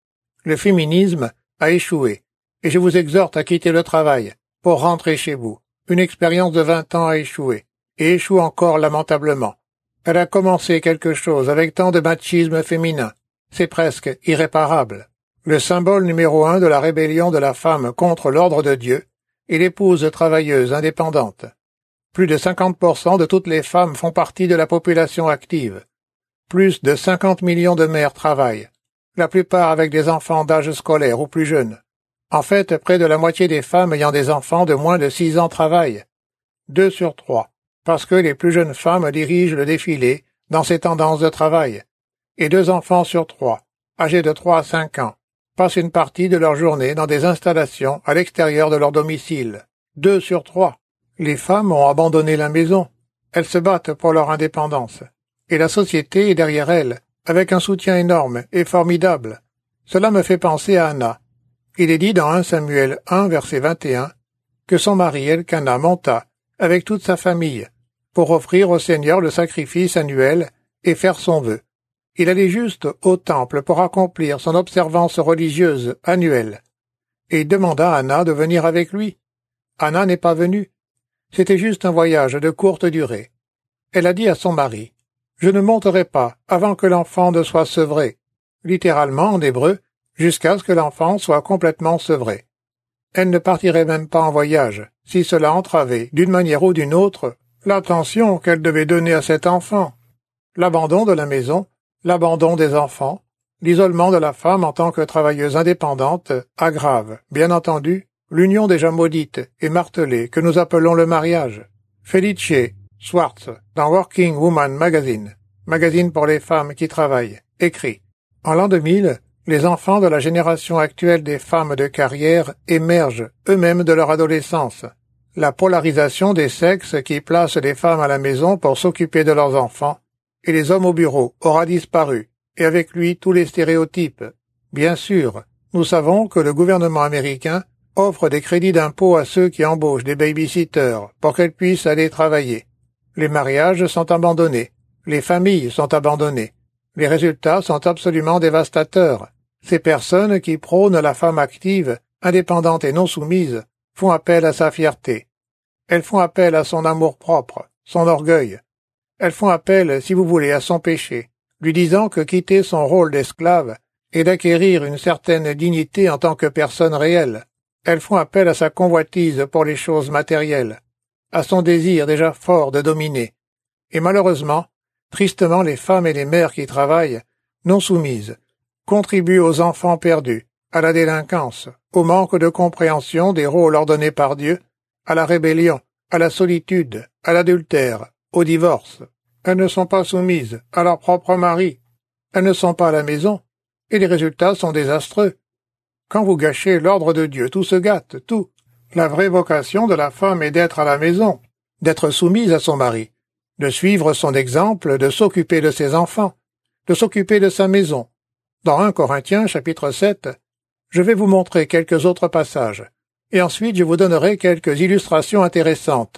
Le féminisme a échoué, et je vous exhorte à quitter le travail pour rentrer chez vous. Une expérience de 20 ans a échoué, et échoue encore lamentablement. Elle a commencé quelque chose avec tant de machisme féminin. C'est presque irréparable. Le symbole numéro 1 de la rébellion de la femme contre l'ordre de Dieu est l'épouse travailleuse indépendante. Plus de 50% de toutes les femmes font partie de la population active. Plus de 50 millions de mères travaillent, la plupart avec des enfants d'âge scolaire ou plus jeunes. En fait, près de la moitié des femmes ayant des enfants de moins de 6 ans travaillent. 2 sur 3, parce que les plus jeunes femmes dirigent le défilé dans ces tendances de travail. Et 2 enfants sur 3, âgés de 3 à 5 ans, passent une partie de leur journée dans des installations à l'extérieur de leur domicile. 2 sur 3. Les femmes ont abandonné la maison. Elles se battent pour leur indépendance. Et la société est derrière elles, avec un soutien énorme et formidable. Cela me fait penser à Anna. Il est dit dans 1 Samuel 1, verset 21, que son mari Elkana monta, avec toute sa famille, pour offrir au Seigneur le sacrifice annuel et faire son vœu. Il allait juste au temple pour accomplir son observance religieuse annuelle. Et il demanda à Anna de venir avec lui. Anna n'est pas venue. C'était juste un voyage de courte durée. Elle a dit à son mari, « Je ne monterai pas avant que l'enfant ne soit sevré », littéralement en hébreu, jusqu'à ce que l'enfant soit complètement sevré. Elle ne partirait même pas en voyage, si cela entravait, d'une manière ou d'une autre, l'attention qu'elle devait donner à cet enfant. L'abandon de la maison, l'abandon des enfants, l'isolement de la femme en tant que travailleuse indépendante aggrave, bien entendu, l'union déjà maudite et martelée que nous appelons le mariage. Felice Schwartz, dans Working Woman Magazine, magazine pour les femmes qui travaillent, écrit « En l'an 2000, les enfants de la génération actuelle des femmes de carrière émergent eux-mêmes de leur adolescence. La polarisation des sexes qui place les femmes à la maison pour s'occuper de leurs enfants et les hommes au bureau aura disparu, et avec lui tous les stéréotypes. Bien sûr, nous savons que le gouvernement américain offre des crédits d'impôt à ceux qui embauchent des baby-sitters pour qu'elles puissent aller travailler. Les mariages sont abandonnés, les familles sont abandonnées. Les résultats sont absolument dévastateurs. Ces personnes qui prônent la femme active, indépendante et non soumise, font appel à sa fierté. Elles font appel à son amour-propre, son orgueil. Elles font appel, si vous voulez, à son péché, lui disant que quitter son rôle d'esclave est d'acquérir une certaine dignité en tant que personne réelle. Elles font appel à sa convoitise pour les choses matérielles, à son désir déjà fort de dominer. Et malheureusement, tristement, les femmes et les mères qui travaillent, non soumises, contribuent aux enfants perdus, à la délinquance, au manque de compréhension des rôles ordonnés par Dieu, à la rébellion, à la solitude, à l'adultère, au divorce. Elles ne sont pas soumises à leur propre mari. Elles ne sont pas à la maison, et les résultats sont désastreux. Quand vous gâchez l'ordre de Dieu, tout se gâte, tout. La vraie vocation de la femme est d'être à la maison, d'être soumise à son mari, de suivre son exemple, de s'occuper de ses enfants, de s'occuper de sa maison. Dans 1 Corinthiens, chapitre 7, je vais vous montrer quelques autres passages, et ensuite je vous donnerai quelques illustrations intéressantes.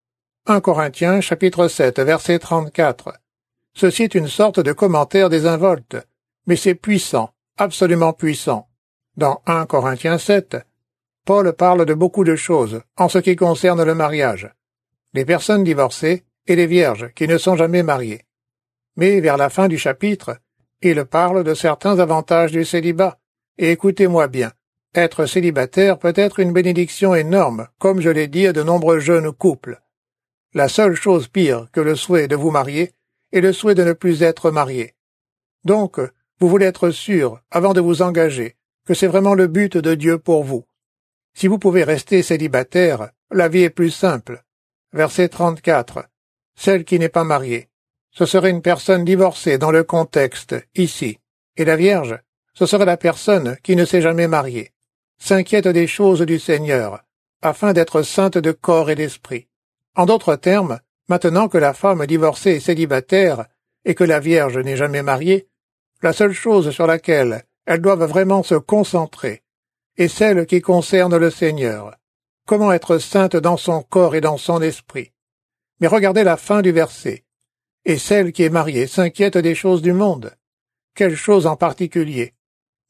1 Corinthiens, chapitre 7, verset 34. Ceci est une sorte de commentaire désinvolte, mais c'est puissant, absolument puissant. Dans 1 Corinthiens 7, Paul parle de beaucoup de choses en ce qui concerne le mariage, les personnes divorcées et les vierges qui ne sont jamais mariées. Mais vers la fin du chapitre, il parle de certains avantages du célibat. Et écoutez-moi bien, être célibataire peut être une bénédiction énorme, comme je l'ai dit à de nombreux jeunes couples. La seule chose pire que le souhait de vous marier est le souhait de ne plus être marié. Donc, vous voulez être sûr, avant de vous engager, que c'est vraiment le but de Dieu pour vous. Si vous pouvez rester célibataire, la vie est plus simple. Verset 34. Celle qui n'est pas mariée. Ce serait une personne divorcée dans le contexte, ici. Et la Vierge, ce serait la personne qui ne s'est jamais mariée. S'inquiète des choses du Seigneur, afin d'être sainte de corps et d'esprit. En d'autres termes, maintenant que la femme divorcée est célibataire et que la Vierge n'est jamais mariée, la seule chose sur laquelle elles doivent vraiment se concentrer est celle qui concerne le Seigneur. Comment être sainte dans son corps et dans son esprit. Mais regardez la fin du verset. Et celle qui est mariée s'inquiète des choses du monde. Quelle chose en particulier?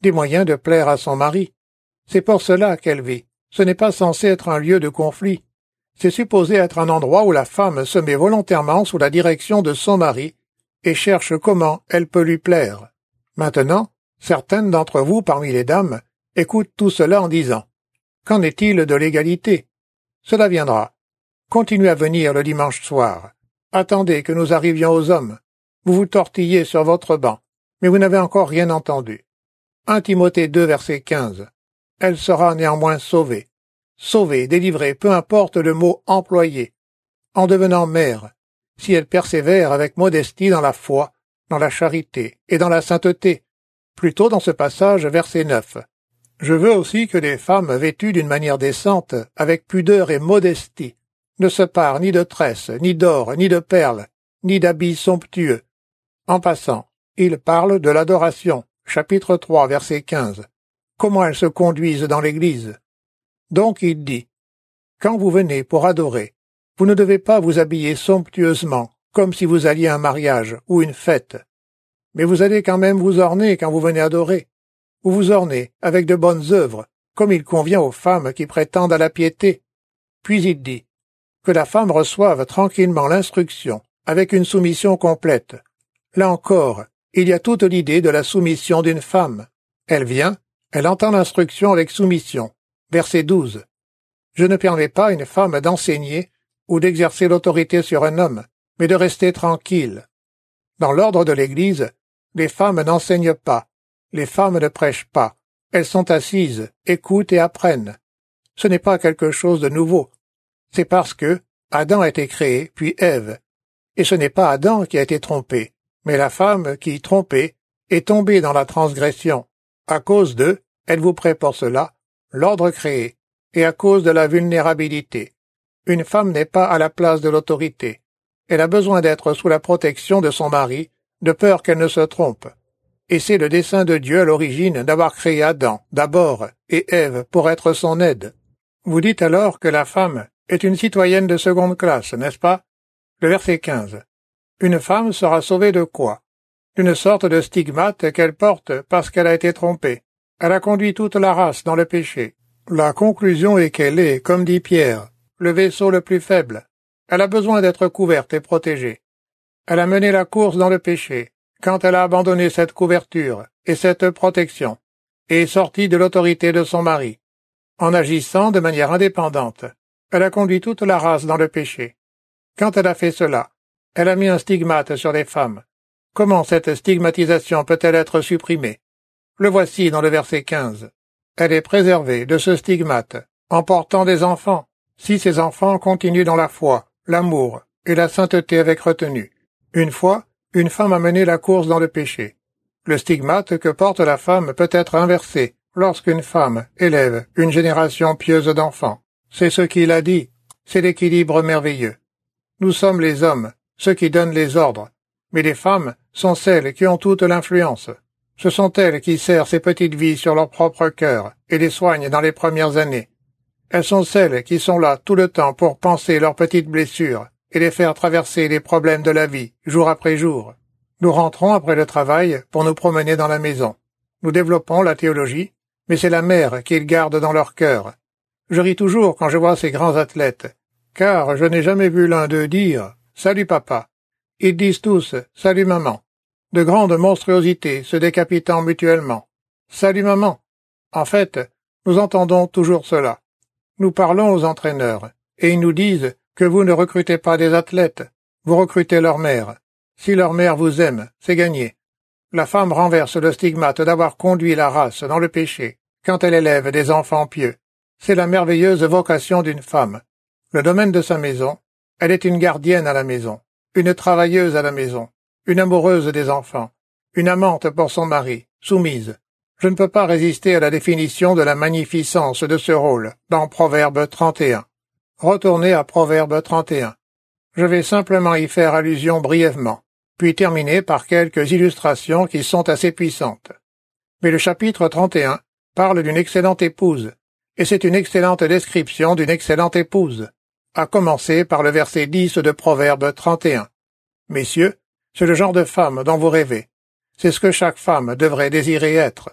des moyens de plaire à son mari. C'est pour cela qu'elle vit. Ce n'est pas censé être un lieu de conflit. C'est supposé être un endroit où la femme se met volontairement sous la direction de son mari et cherche comment elle peut lui plaire. Maintenant, certaines d'entre vous, parmi les dames, écoutent tout cela en disant « Qu'en est-il de l'égalité ?» Cela viendra. Continuez à venir le dimanche soir. Attendez que nous arrivions aux hommes. Vous vous tortillez sur votre banc, mais vous n'avez encore rien entendu. 1 Timothée 2, verset 15. Elle sera néanmoins sauvée. Sauvée, délivrée, peu importe le mot employé. En devenant mère, si elle persévère avec modestie dans la foi, dans la charité et dans la sainteté. Plutôt dans ce passage, verset 9. Je veux aussi que les femmes vêtues d'une manière décente, avec pudeur et modestie, ne se parent ni de tresses, ni d'or, ni de perles, ni d'habits somptueux. En passant, il parle de l'adoration, chapitre 3, verset 15. Comment elles se conduisent dans l'Église. Donc il dit, quand vous venez pour adorer, vous ne devez pas vous habiller somptueusement, comme si vous alliez à un mariage ou une fête. Mais vous allez quand même vous orner quand vous venez adorer. Vous vous ornez avec de bonnes œuvres, comme il convient aux femmes qui prétendent à la piété. Puis il dit, que la femme reçoive tranquillement l'instruction, avec une soumission complète. Là encore, il y a toute l'idée de la soumission d'une femme. Elle vient, elle entend l'instruction avec soumission. Verset 12. Je ne permets pas à une femme d'enseigner ou d'exercer l'autorité sur un homme, mais de rester tranquille. Dans l'ordre de l'Église, les femmes n'enseignent pas, les femmes ne prêchent pas, elles sont assises, écoutent et apprennent. Ce n'est pas quelque chose de nouveau. C'est parce que Adam a été créé, puis Ève. Et ce n'est pas Adam qui a été trompé, mais la femme qui, trompée, est tombée dans la transgression. À cause d'eux, elle vous prête pour cela, l'ordre créé, et à cause de la vulnérabilité. Une femme n'est pas à la place de l'autorité. Elle a besoin d'être sous la protection de son mari, de peur qu'elle ne se trompe. Et c'est le dessein de Dieu à l'origine d'avoir créé Adam, d'abord, et Ève pour être son aide. Vous dites alors que la femme est une citoyenne de seconde classe, n'est-ce pas? Le verset 15. Une femme sera sauvée de quoi? D'une sorte de stigmate qu'elle porte parce qu'elle a été trompée. Elle a conduit toute la race dans le péché. La conclusion est qu'elle est, comme dit Pierre, le vaisseau le plus faible. Elle a besoin d'être couverte et protégée. Elle a mené la course dans le péché, quand elle a abandonné cette couverture et cette protection, et est sortie de l'autorité de son mari. En agissant de manière indépendante, elle a conduit toute la race dans le péché. Quand elle a fait cela, elle a mis un stigmate sur les femmes. Comment cette stigmatisation peut-elle être supprimée? Le voici dans le verset 15. Elle est préservée de ce stigmate, en portant des enfants, si ces enfants continuent dans la foi, l'amour et la sainteté avec retenue. Une fois, une femme a mené la course dans le péché. Le stigmate que porte la femme peut être inversé lorsqu'une femme élève une génération pieuse d'enfants. C'est ce qu'il a dit, c'est l'équilibre merveilleux. Nous sommes les hommes, ceux qui donnent les ordres, mais les femmes sont celles qui ont toute l'influence. Ce sont elles qui serrent ces petites vies sur leur propre cœur et les soignent dans les premières années. Elles sont celles qui sont là tout le temps pour panser leurs petites blessures et les faire traverser les problèmes de la vie, jour après jour. Nous rentrons après le travail pour nous promener dans la maison. Nous développons la théologie, mais c'est la mère qu'ils gardent dans leur cœur. Je ris toujours quand je vois ces grands athlètes, car je n'ai jamais vu l'un d'eux dire « Salut papa ». Ils disent tous « Salut maman ». De grandes monstruosités se décapitant mutuellement. « Salut maman ». En fait, nous entendons toujours cela. Nous parlons aux entraîneurs, et ils nous disent que vous ne recrutez pas des athlètes, vous recrutez leur mère. Si leur mère vous aime, c'est gagné. La femme renverse le stigmate d'avoir conduit la race dans le péché quand elle élève des enfants pieux. C'est la merveilleuse vocation d'une femme. Le domaine de sa maison, elle est une gardienne à la maison, une travailleuse à la maison, une amoureuse des enfants, une amante pour son mari, soumise. Je ne peux pas résister à la définition de la magnificence de ce rôle dans Proverbe 31. Retournez à Proverbe 31. Je vais simplement y faire allusion brièvement, puis terminer par quelques illustrations qui sont assez puissantes. Mais le chapitre 31 parle d'une excellente épouse, et c'est une excellente description d'une excellente épouse, à commencer par le verset 10 de Proverbe 31. Messieurs, c'est le genre de femme dont vous rêvez. C'est ce que chaque femme devrait désirer être.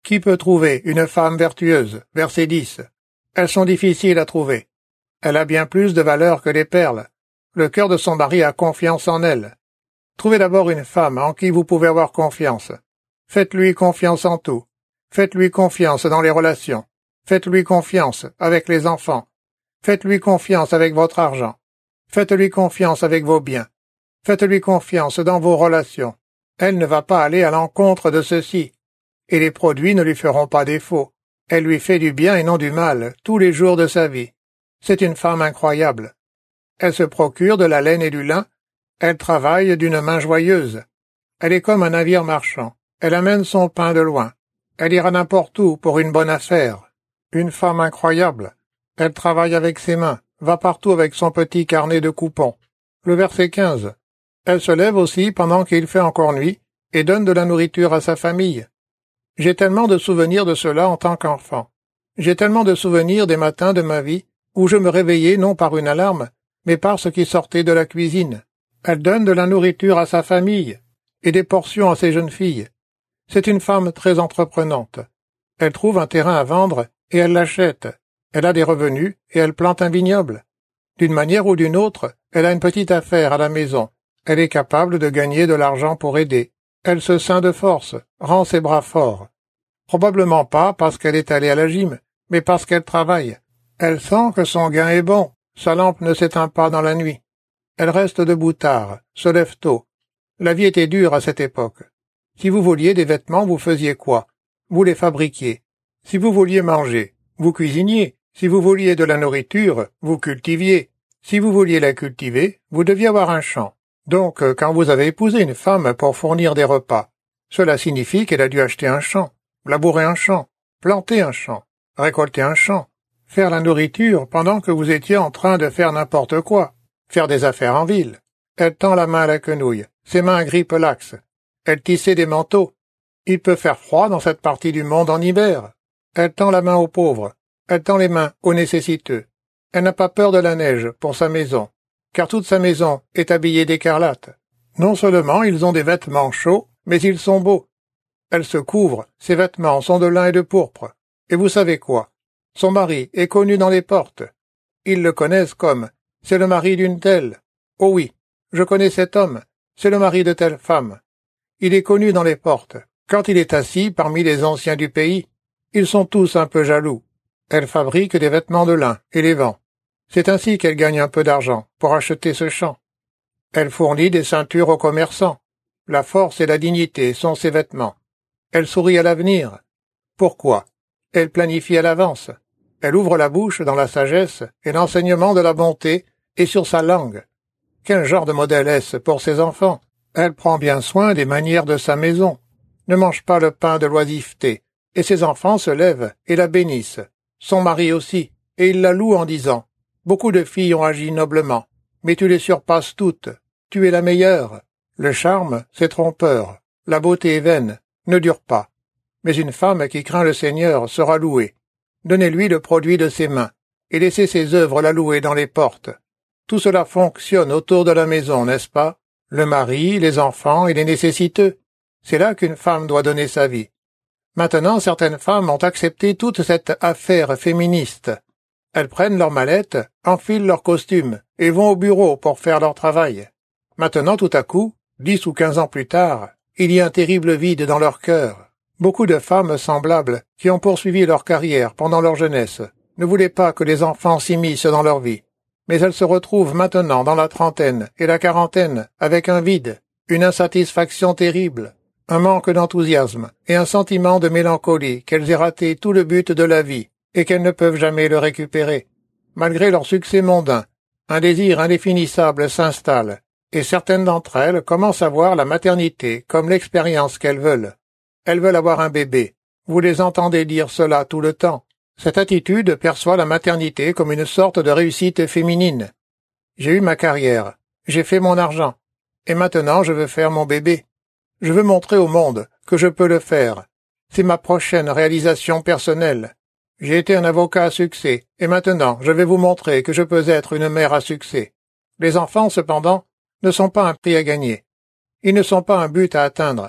Qui peut trouver une femme vertueuse? Verset 10. Elles sont difficiles à trouver. Elle a bien plus de valeur que les perles. Le cœur de son mari a confiance en elle. Trouvez d'abord une femme en qui vous pouvez avoir confiance. Faites-lui confiance en tout. Faites-lui confiance dans les relations. Faites-lui confiance avec les enfants. Faites-lui confiance avec votre argent. Faites-lui confiance avec vos biens. Faites-lui confiance dans vos relations. Elle ne va pas aller à l'encontre de ceci. Et les produits ne lui feront pas défaut. Elle lui fait du bien et non du mal, tous les jours de sa vie. C'est une femme incroyable. Elle se procure de la laine et du lin. Elle travaille d'une main joyeuse. Elle est comme un navire marchand. Elle amène son pain de loin. Elle ira n'importe où pour une bonne affaire. Une femme incroyable. Elle travaille avec ses mains, va partout avec son petit carnet de coupons. Le verset 15. Elle se lève aussi pendant qu'il fait encore nuit et donne de la nourriture à sa famille. J'ai tellement de souvenirs de cela en tant qu'enfant. J'ai tellement de souvenirs des matins de ma vie où je me réveillais non par une alarme, mais par ce qui sortait de la cuisine. Elle donne de la nourriture à sa famille et des portions à ses jeunes filles. C'est une femme très entreprenante. Elle trouve un terrain à vendre et elle l'achète. Elle a des revenus et elle plante un vignoble. D'une manière ou d'une autre, elle a une petite affaire à la maison. Elle est capable de gagner de l'argent pour aider. Elle se ceint de force, rend ses bras forts. Probablement pas parce qu'elle est allée à la gym, mais parce qu'elle travaille. Elle sent que son gain est bon. Sa lampe ne s'éteint pas dans la nuit. Elle reste debout tard, se lève tôt. La vie était dure à cette époque. Si vous vouliez des vêtements, vous faisiez quoi? Vous les fabriquiez. Si vous vouliez manger, vous cuisiniez. Si vous vouliez de la nourriture, vous cultiviez. Si vous vouliez la cultiver, vous deviez avoir un champ. Donc, quand vous avez épousé une femme pour fournir des repas, cela signifie qu'elle a dû acheter un champ, labourer un champ, planter un champ, récolter un champ, faire la nourriture pendant que vous étiez en train de faire n'importe quoi, faire des affaires en ville. Elle tend la main à la quenouille, ses mains grippent l'axe. Elle tissait des manteaux. Il peut faire froid dans cette partie du monde en hiver. Elle tend la main aux pauvres. Elle tend les mains aux nécessiteux. Elle n'a pas peur de la neige pour sa maison, car toute sa maison est habillée d'écarlate. Non seulement ils ont des vêtements chauds, mais ils sont beaux. Elle se couvre, ses vêtements sont de lin et de pourpre. Et vous savez quoi? Son mari est connu dans les portes. Ils le connaissent comme « c'est le mari d'une telle ». Oh oui, je connais cet homme, c'est le mari de telle femme. Il est connu dans les portes. Quand il est assis parmi les anciens du pays, ils sont tous un peu jaloux. Elle fabrique des vêtements de lin et les vend. C'est ainsi qu'elle gagne un peu d'argent pour acheter ce champ. Elle fournit des ceintures aux commerçants. La force et la dignité sont ses vêtements. Elle sourit à l'avenir. Pourquoi? Elle planifie à l'avance. Elle ouvre la bouche dans la sagesse et l'enseignement de la bonté est sur sa langue. Quel genre de modèle est-ce pour ses enfants? Elle prend bien soin des manières de sa maison, ne mange pas le pain de l'oisiveté, et ses enfants se lèvent et la bénissent. Son mari aussi, et il la loue en disant « Beaucoup de filles ont agi noblement, mais tu les surpasses toutes, tu es la meilleure. Le charme, c'est trompeur, la beauté est vaine, ne dure pas. Mais une femme qui craint le Seigneur sera louée. Donnez-lui le produit de ses mains, et laissez ses œuvres la louer dans les portes. Tout cela fonctionne autour de la maison, n'est-ce pas? Le mari, les enfants et les nécessiteux. C'est là qu'une femme doit donner sa vie. Maintenant, certaines femmes ont accepté toute cette affaire féministe. Elles prennent leurs mallettes, enfilent leurs costumes et vont au bureau pour faire leur travail. Maintenant, tout à coup, 10 ou 15 ans plus tard, il y a un terrible vide dans leur cœur. Beaucoup de femmes semblables, qui ont poursuivi leur carrière pendant leur jeunesse, ne voulaient pas que les enfants s'immiscent dans leur vie. Mais elles se retrouvent maintenant dans la trentaine et la quarantaine avec un vide, une insatisfaction terrible, un manque d'enthousiasme et un sentiment de mélancolie qu'elles aient raté tout le but de la vie et qu'elles ne peuvent jamais le récupérer. Malgré leur succès mondain, un désir indéfinissable s'installe et certaines d'entre elles commencent à voir la maternité comme l'expérience qu'elles veulent. Elles veulent avoir un bébé. Vous les entendez dire cela tout le temps. Cette attitude perçoit la maternité comme une sorte de réussite féminine. J'ai eu ma carrière, j'ai fait mon argent, et maintenant je veux faire mon bébé. Je veux montrer au monde que je peux le faire. C'est ma prochaine réalisation personnelle. J'ai été un avocat à succès, et maintenant je vais vous montrer que je peux être une mère à succès. Les enfants, cependant, ne sont pas un prix à gagner. Ils ne sont pas un but à atteindre.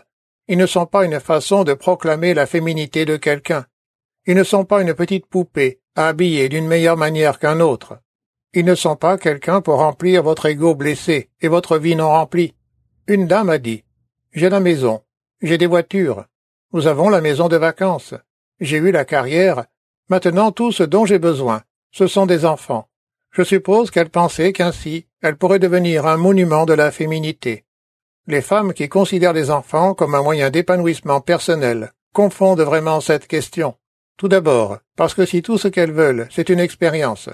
Ils ne sont pas une façon de proclamer la féminité de quelqu'un. Ils ne sont pas une petite poupée à habiller d'une meilleure manière qu'un autre. Ils ne sont pas quelqu'un pour remplir votre ego blessé et votre vie non remplie. Une dame a dit « J'ai la maison, j'ai des voitures, nous avons la maison de vacances, j'ai eu la carrière, maintenant tout ce dont j'ai besoin, ce sont des enfants. » Je suppose qu'elle pensait qu'ainsi, elle pourrait devenir un monument de la féminité. Les femmes qui considèrent les enfants comme un moyen d'épanouissement personnel confondent vraiment cette question. Tout d'abord, parce que si tout ce qu'elles veulent, c'est une expérience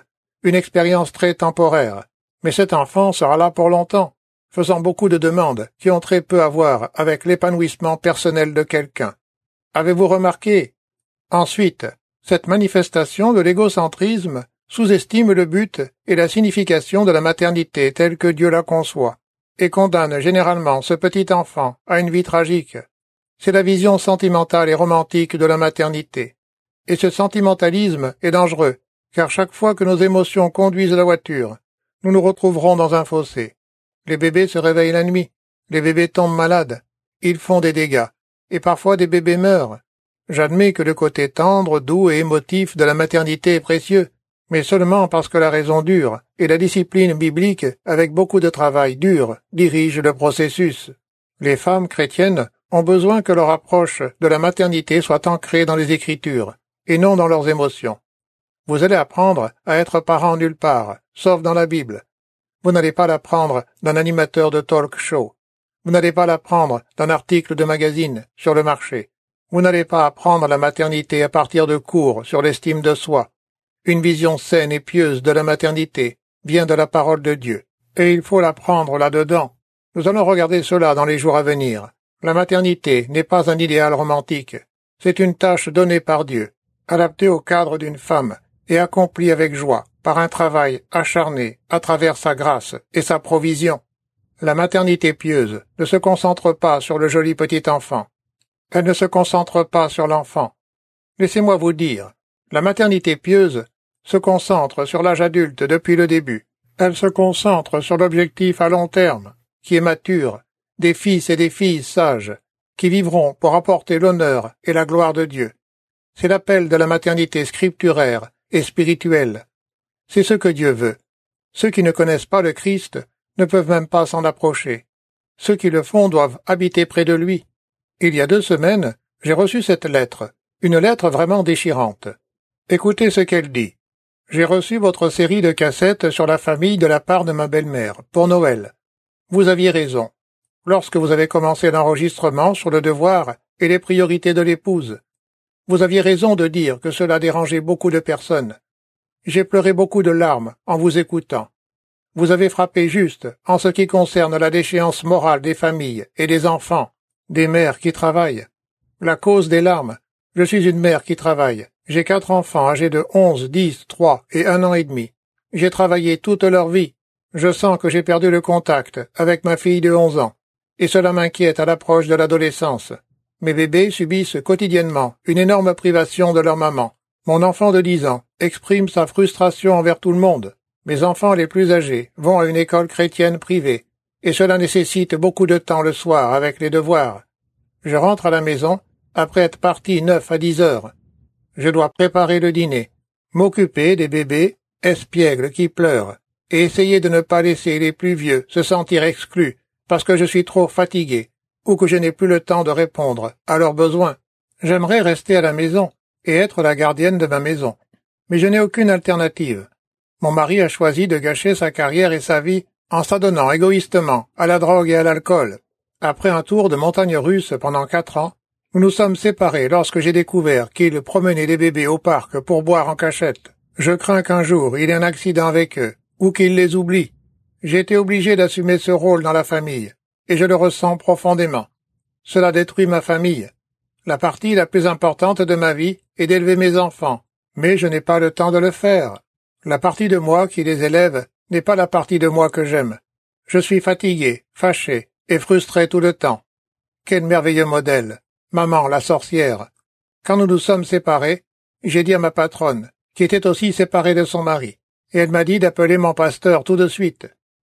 très temporaire, mais cet enfant sera là pour longtemps, faisant beaucoup de demandes qui ont très peu à voir avec l'épanouissement personnel de quelqu'un. Avez-vous remarqué? Ensuite, cette manifestation de l'égocentrisme sous-estime le but et la signification de la maternité telle que Dieu la conçoit, et condamne généralement ce petit enfant à une vie tragique. C'est la vision sentimentale et romantique de la maternité. Et ce sentimentalisme est dangereux, car chaque fois que nos émotions conduisent la voiture, nous nous retrouverons dans un fossé. Les bébés se réveillent la nuit, les bébés tombent malades, ils font des dégâts, et parfois des bébés meurent. J'admets que le côté tendre, doux et émotif de la maternité est précieux, mais seulement parce que la raison dure et la discipline biblique, avec beaucoup de travail dur, dirigent le processus. Les femmes chrétiennes ont besoin que leur approche de la maternité soit ancrée dans les Écritures, et non dans leurs émotions. Vous allez apprendre à être parent nulle part, sauf dans la Bible. Vous n'allez pas l'apprendre d'un animateur de talk show. Vous n'allez pas l'apprendre d'un article de magazine sur le marché. Vous n'allez pas apprendre la maternité à partir de cours sur l'estime de soi. Une vision saine et pieuse de la maternité vient de la parole de Dieu, et il faut l'apprendre là-dedans. Nous allons regarder cela dans les jours à venir. La maternité n'est pas un idéal romantique. C'est une tâche donnée par Dieu, adaptée au cadre d'une femme, et accomplie avec joie par un travail acharné à travers sa grâce et sa provision. La maternité pieuse ne se concentre pas sur le joli petit enfant. Elle ne se concentre pas sur l'enfant. Laissez-moi vous dire, la maternité pieuse se concentre sur l'âge adulte depuis le début. Elle se concentre sur l'objectif à long terme, qui est mature, des fils et des filles sages, qui vivront pour apporter l'honneur et la gloire de Dieu. C'est l'appel de la maternité scripturaire et spirituelle. C'est ce que Dieu veut. Ceux qui ne connaissent pas le Christ ne peuvent même pas s'en approcher. Ceux qui le font doivent habiter près de lui. Il y a 2 semaines, j'ai reçu cette lettre, une lettre vraiment déchirante. Écoutez ce qu'elle dit. J'ai reçu votre série de cassettes sur la famille de la part de ma belle-mère, pour Noël. Vous aviez raison. Lorsque vous avez commencé l'enregistrement sur le devoir et les priorités de l'épouse, vous aviez raison de dire que cela dérangeait beaucoup de personnes. J'ai pleuré beaucoup de larmes en vous écoutant. Vous avez frappé juste en ce qui concerne la déchéance morale des familles et des enfants, des mères qui travaillent. La cause des larmes, je suis une mère qui travaille. J'ai 4 enfants âgés de 11, 10, 3 et 1 an et demi. J'ai travaillé toute leur vie. Je sens que j'ai perdu le contact avec ma fille de 11 ans, et cela m'inquiète à l'approche de l'adolescence. Mes bébés subissent quotidiennement une énorme privation de leur maman. Mon enfant de 10 ans exprime sa frustration envers tout le monde. Mes enfants les plus âgés vont à une école chrétienne privée, et cela nécessite beaucoup de temps le soir avec les devoirs. Je rentre à la maison après être parti 9 à 10 heures. Je dois préparer le dîner, m'occuper des bébés espiègles qui pleurent, et essayer de ne pas laisser les plus vieux se sentir exclus parce que je suis trop fatigué ou que je n'ai plus le temps de répondre à leurs besoins. J'aimerais rester à la maison et être la gardienne de ma maison, mais je n'ai aucune alternative. Mon mari a choisi de gâcher sa carrière et sa vie en s'adonnant égoïstement à la drogue et à l'alcool. Après un tour de montagne russe pendant 4 ans, nous nous sommes séparés lorsque j'ai découvert qu'il promenait les bébés au parc pour boire en cachette. Je crains qu'un jour il y ait un accident avec eux, ou qu'il les oublie. J'ai été obligé d'assumer ce rôle dans la famille, et je le ressens profondément. Cela détruit ma famille. La partie la plus importante de ma vie est d'élever mes enfants, mais je n'ai pas le temps de le faire. La partie de moi qui les élève n'est pas la partie de moi que j'aime. Je suis fatigué, fâché et frustré tout le temps. Quel merveilleux modèle, maman la sorcière. Quand nous nous sommes séparés, j'ai dit à ma patronne, qui était aussi séparée de son mari, et elle m'a dit d'appeler mon pasteur tout de suite.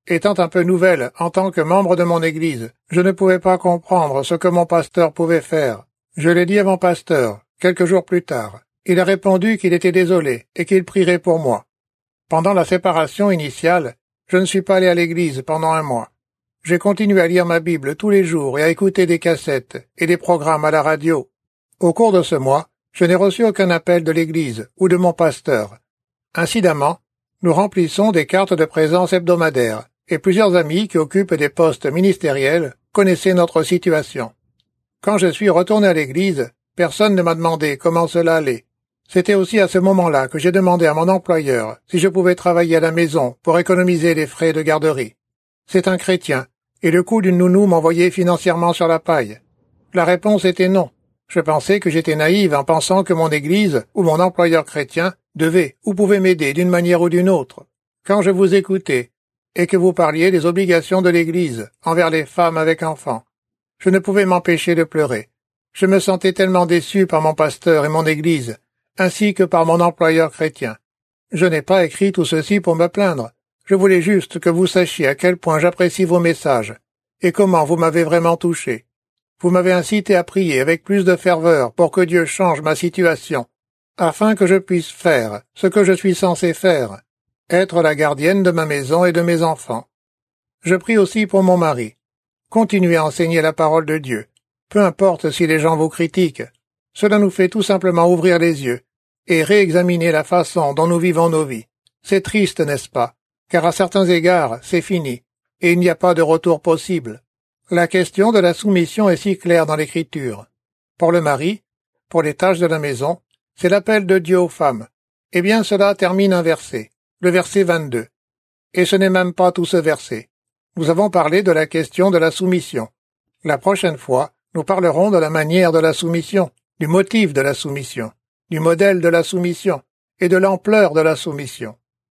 Étant un peu nouvelle en tant que membre de mon église, je ne pouvais pas comprendre ce que mon pasteur pouvait faire. Je l'ai dit à mon pasteur, quelques jours plus tard. Il a répondu qu'il était désolé et qu'il prierait pour moi. Pendant la séparation initiale, je ne suis pas allé à l'église pendant 1 mois. J'ai continué à lire ma Bible tous les jours et à écouter des cassettes et des programmes à la radio. Au cours de ce mois, je n'ai reçu aucun appel de l'église ou de mon pasteur. Incidemment, nous remplissons des cartes de présence hebdomadaires et plusieurs amis qui occupent des postes ministériels connaissaient notre situation. Quand je suis retourné à l'église, personne ne m'a demandé comment cela allait. C'était aussi à ce moment-là que j'ai demandé à mon employeur si je pouvais travailler à la maison pour économiser les frais de garderie. C'est un chrétien, et le coût d'une nounou m'envoyait financièrement sur la paille. La réponse était non. Je pensais que j'étais naïve en pensant que mon église ou mon employeur chrétien devait ou pouvait m'aider d'une manière ou d'une autre. Quand je vous écoutais, et que vous parliez des obligations de l'Église envers les femmes avec enfants, je ne pouvais m'empêcher de pleurer. Je me sentais tellement déçu par mon pasteur et mon Église, ainsi que par mon employeur chrétien. Je n'ai pas écrit tout ceci pour me plaindre. Je voulais juste que vous sachiez à quel point j'apprécie vos messages, et comment vous m'avez vraiment touché. Vous m'avez incité à prier avec plus de ferveur pour que Dieu change ma situation, afin que je puisse faire ce que je suis censé faire, être la gardienne de ma maison et de mes enfants. Je prie aussi pour mon mari. Continuez à enseigner la parole de Dieu. Peu importe si les gens vous critiquent. Cela nous fait tout simplement ouvrir les yeux et réexaminer la façon dont nous vivons nos vies. C'est triste, n'est-ce pas? Car à certains égards, c'est fini, et il n'y a pas de retour possible. La question de la soumission est si claire dans l'Écriture. Pour le mari, pour les tâches de la maison, c'est l'appel de Dieu aux femmes. Eh bien, cela termine un verset, le verset 22. Et ce n'est même pas tout ce verset. Nous avons parlé de la question de la soumission. La prochaine fois, nous parlerons de la manière de la soumission, du motif de la soumission, du modèle de la soumission et de l'ampleur de la soumission.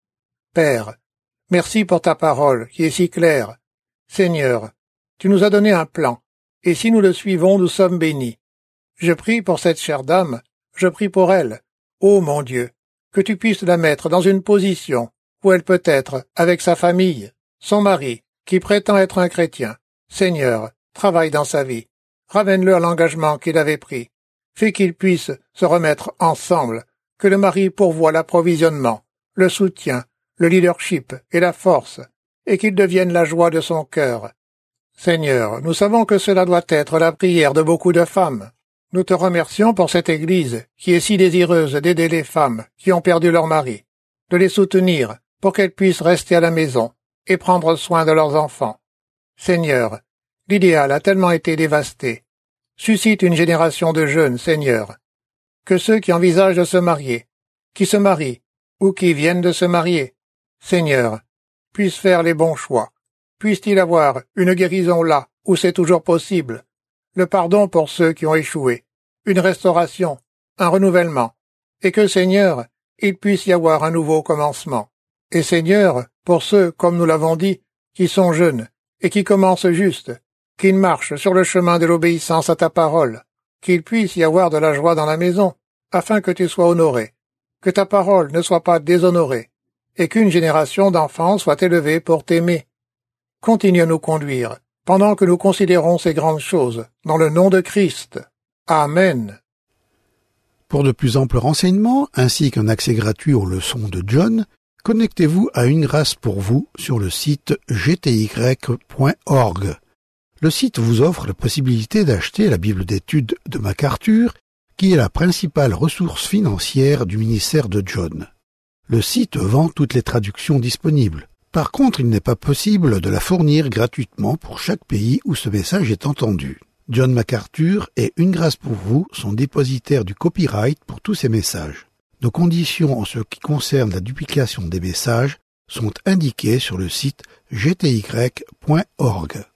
Père, merci pour ta parole qui est si claire. Seigneur, tu nous as donné un plan, et si nous le suivons, nous sommes bénis. Je prie pour cette chère dame, je prie pour elle. Ô mon Dieu, que tu puisses la mettre dans une position où elle peut être avec sa famille, son mari, qui prétend être un chrétien. Seigneur, travaille dans sa vie. Ramène-le à l'engagement qu'il avait pris. Fais qu'ils puissent se remettre ensemble, que le mari pourvoie l'approvisionnement, le soutien, le leadership et la force, et qu'il devienne la joie de son cœur. Seigneur, nous savons que cela doit être la prière de beaucoup de femmes. Nous te remercions pour cette Église qui est si désireuse d'aider les femmes qui ont perdu leur mari, de les soutenir pour qu'elles puissent rester à la maison et prendre soin de leurs enfants. Seigneur, l'idéal a tellement été dévasté. Suscite une génération de jeunes, Seigneur. Que ceux qui envisagent de se marier, qui se marient ou qui viennent de se marier, Seigneur, puissent faire les bons choix. Puisse-t-il avoir une guérison là où c'est toujours possible, le pardon pour ceux qui ont échoué, une restauration, un renouvellement, et que, Seigneur, il puisse y avoir un nouveau commencement. Et Seigneur, pour ceux, comme nous l'avons dit, qui sont jeunes et qui commencent juste, qu'ils marchent sur le chemin de l'obéissance à ta parole, qu'il puisse y avoir de la joie dans la maison, afin que tu sois honoré, que ta parole ne soit pas déshonorée, et qu'une génération d'enfants soit élevée pour t'aimer. Continue à nous conduire, pendant que nous considérons ces grandes choses, dans le nom de Christ. Amen. Pour de plus amples renseignements, ainsi qu'un accès gratuit aux leçons de John, connectez-vous à Une Grâce pour vous sur le site gty.org. Le site vous offre la possibilité d'acheter la Bible d'études de MacArthur, qui est la principale ressource financière du ministère de John. Le site vend toutes les traductions disponibles. Par contre, il n'est pas possible de la fournir gratuitement pour chaque pays où ce message est entendu. John MacArthur et Une Grâce pour vous sont dépositaires du copyright pour tous ces messages. Nos conditions en ce qui concerne la duplication des messages sont indiquées sur le site gty.org.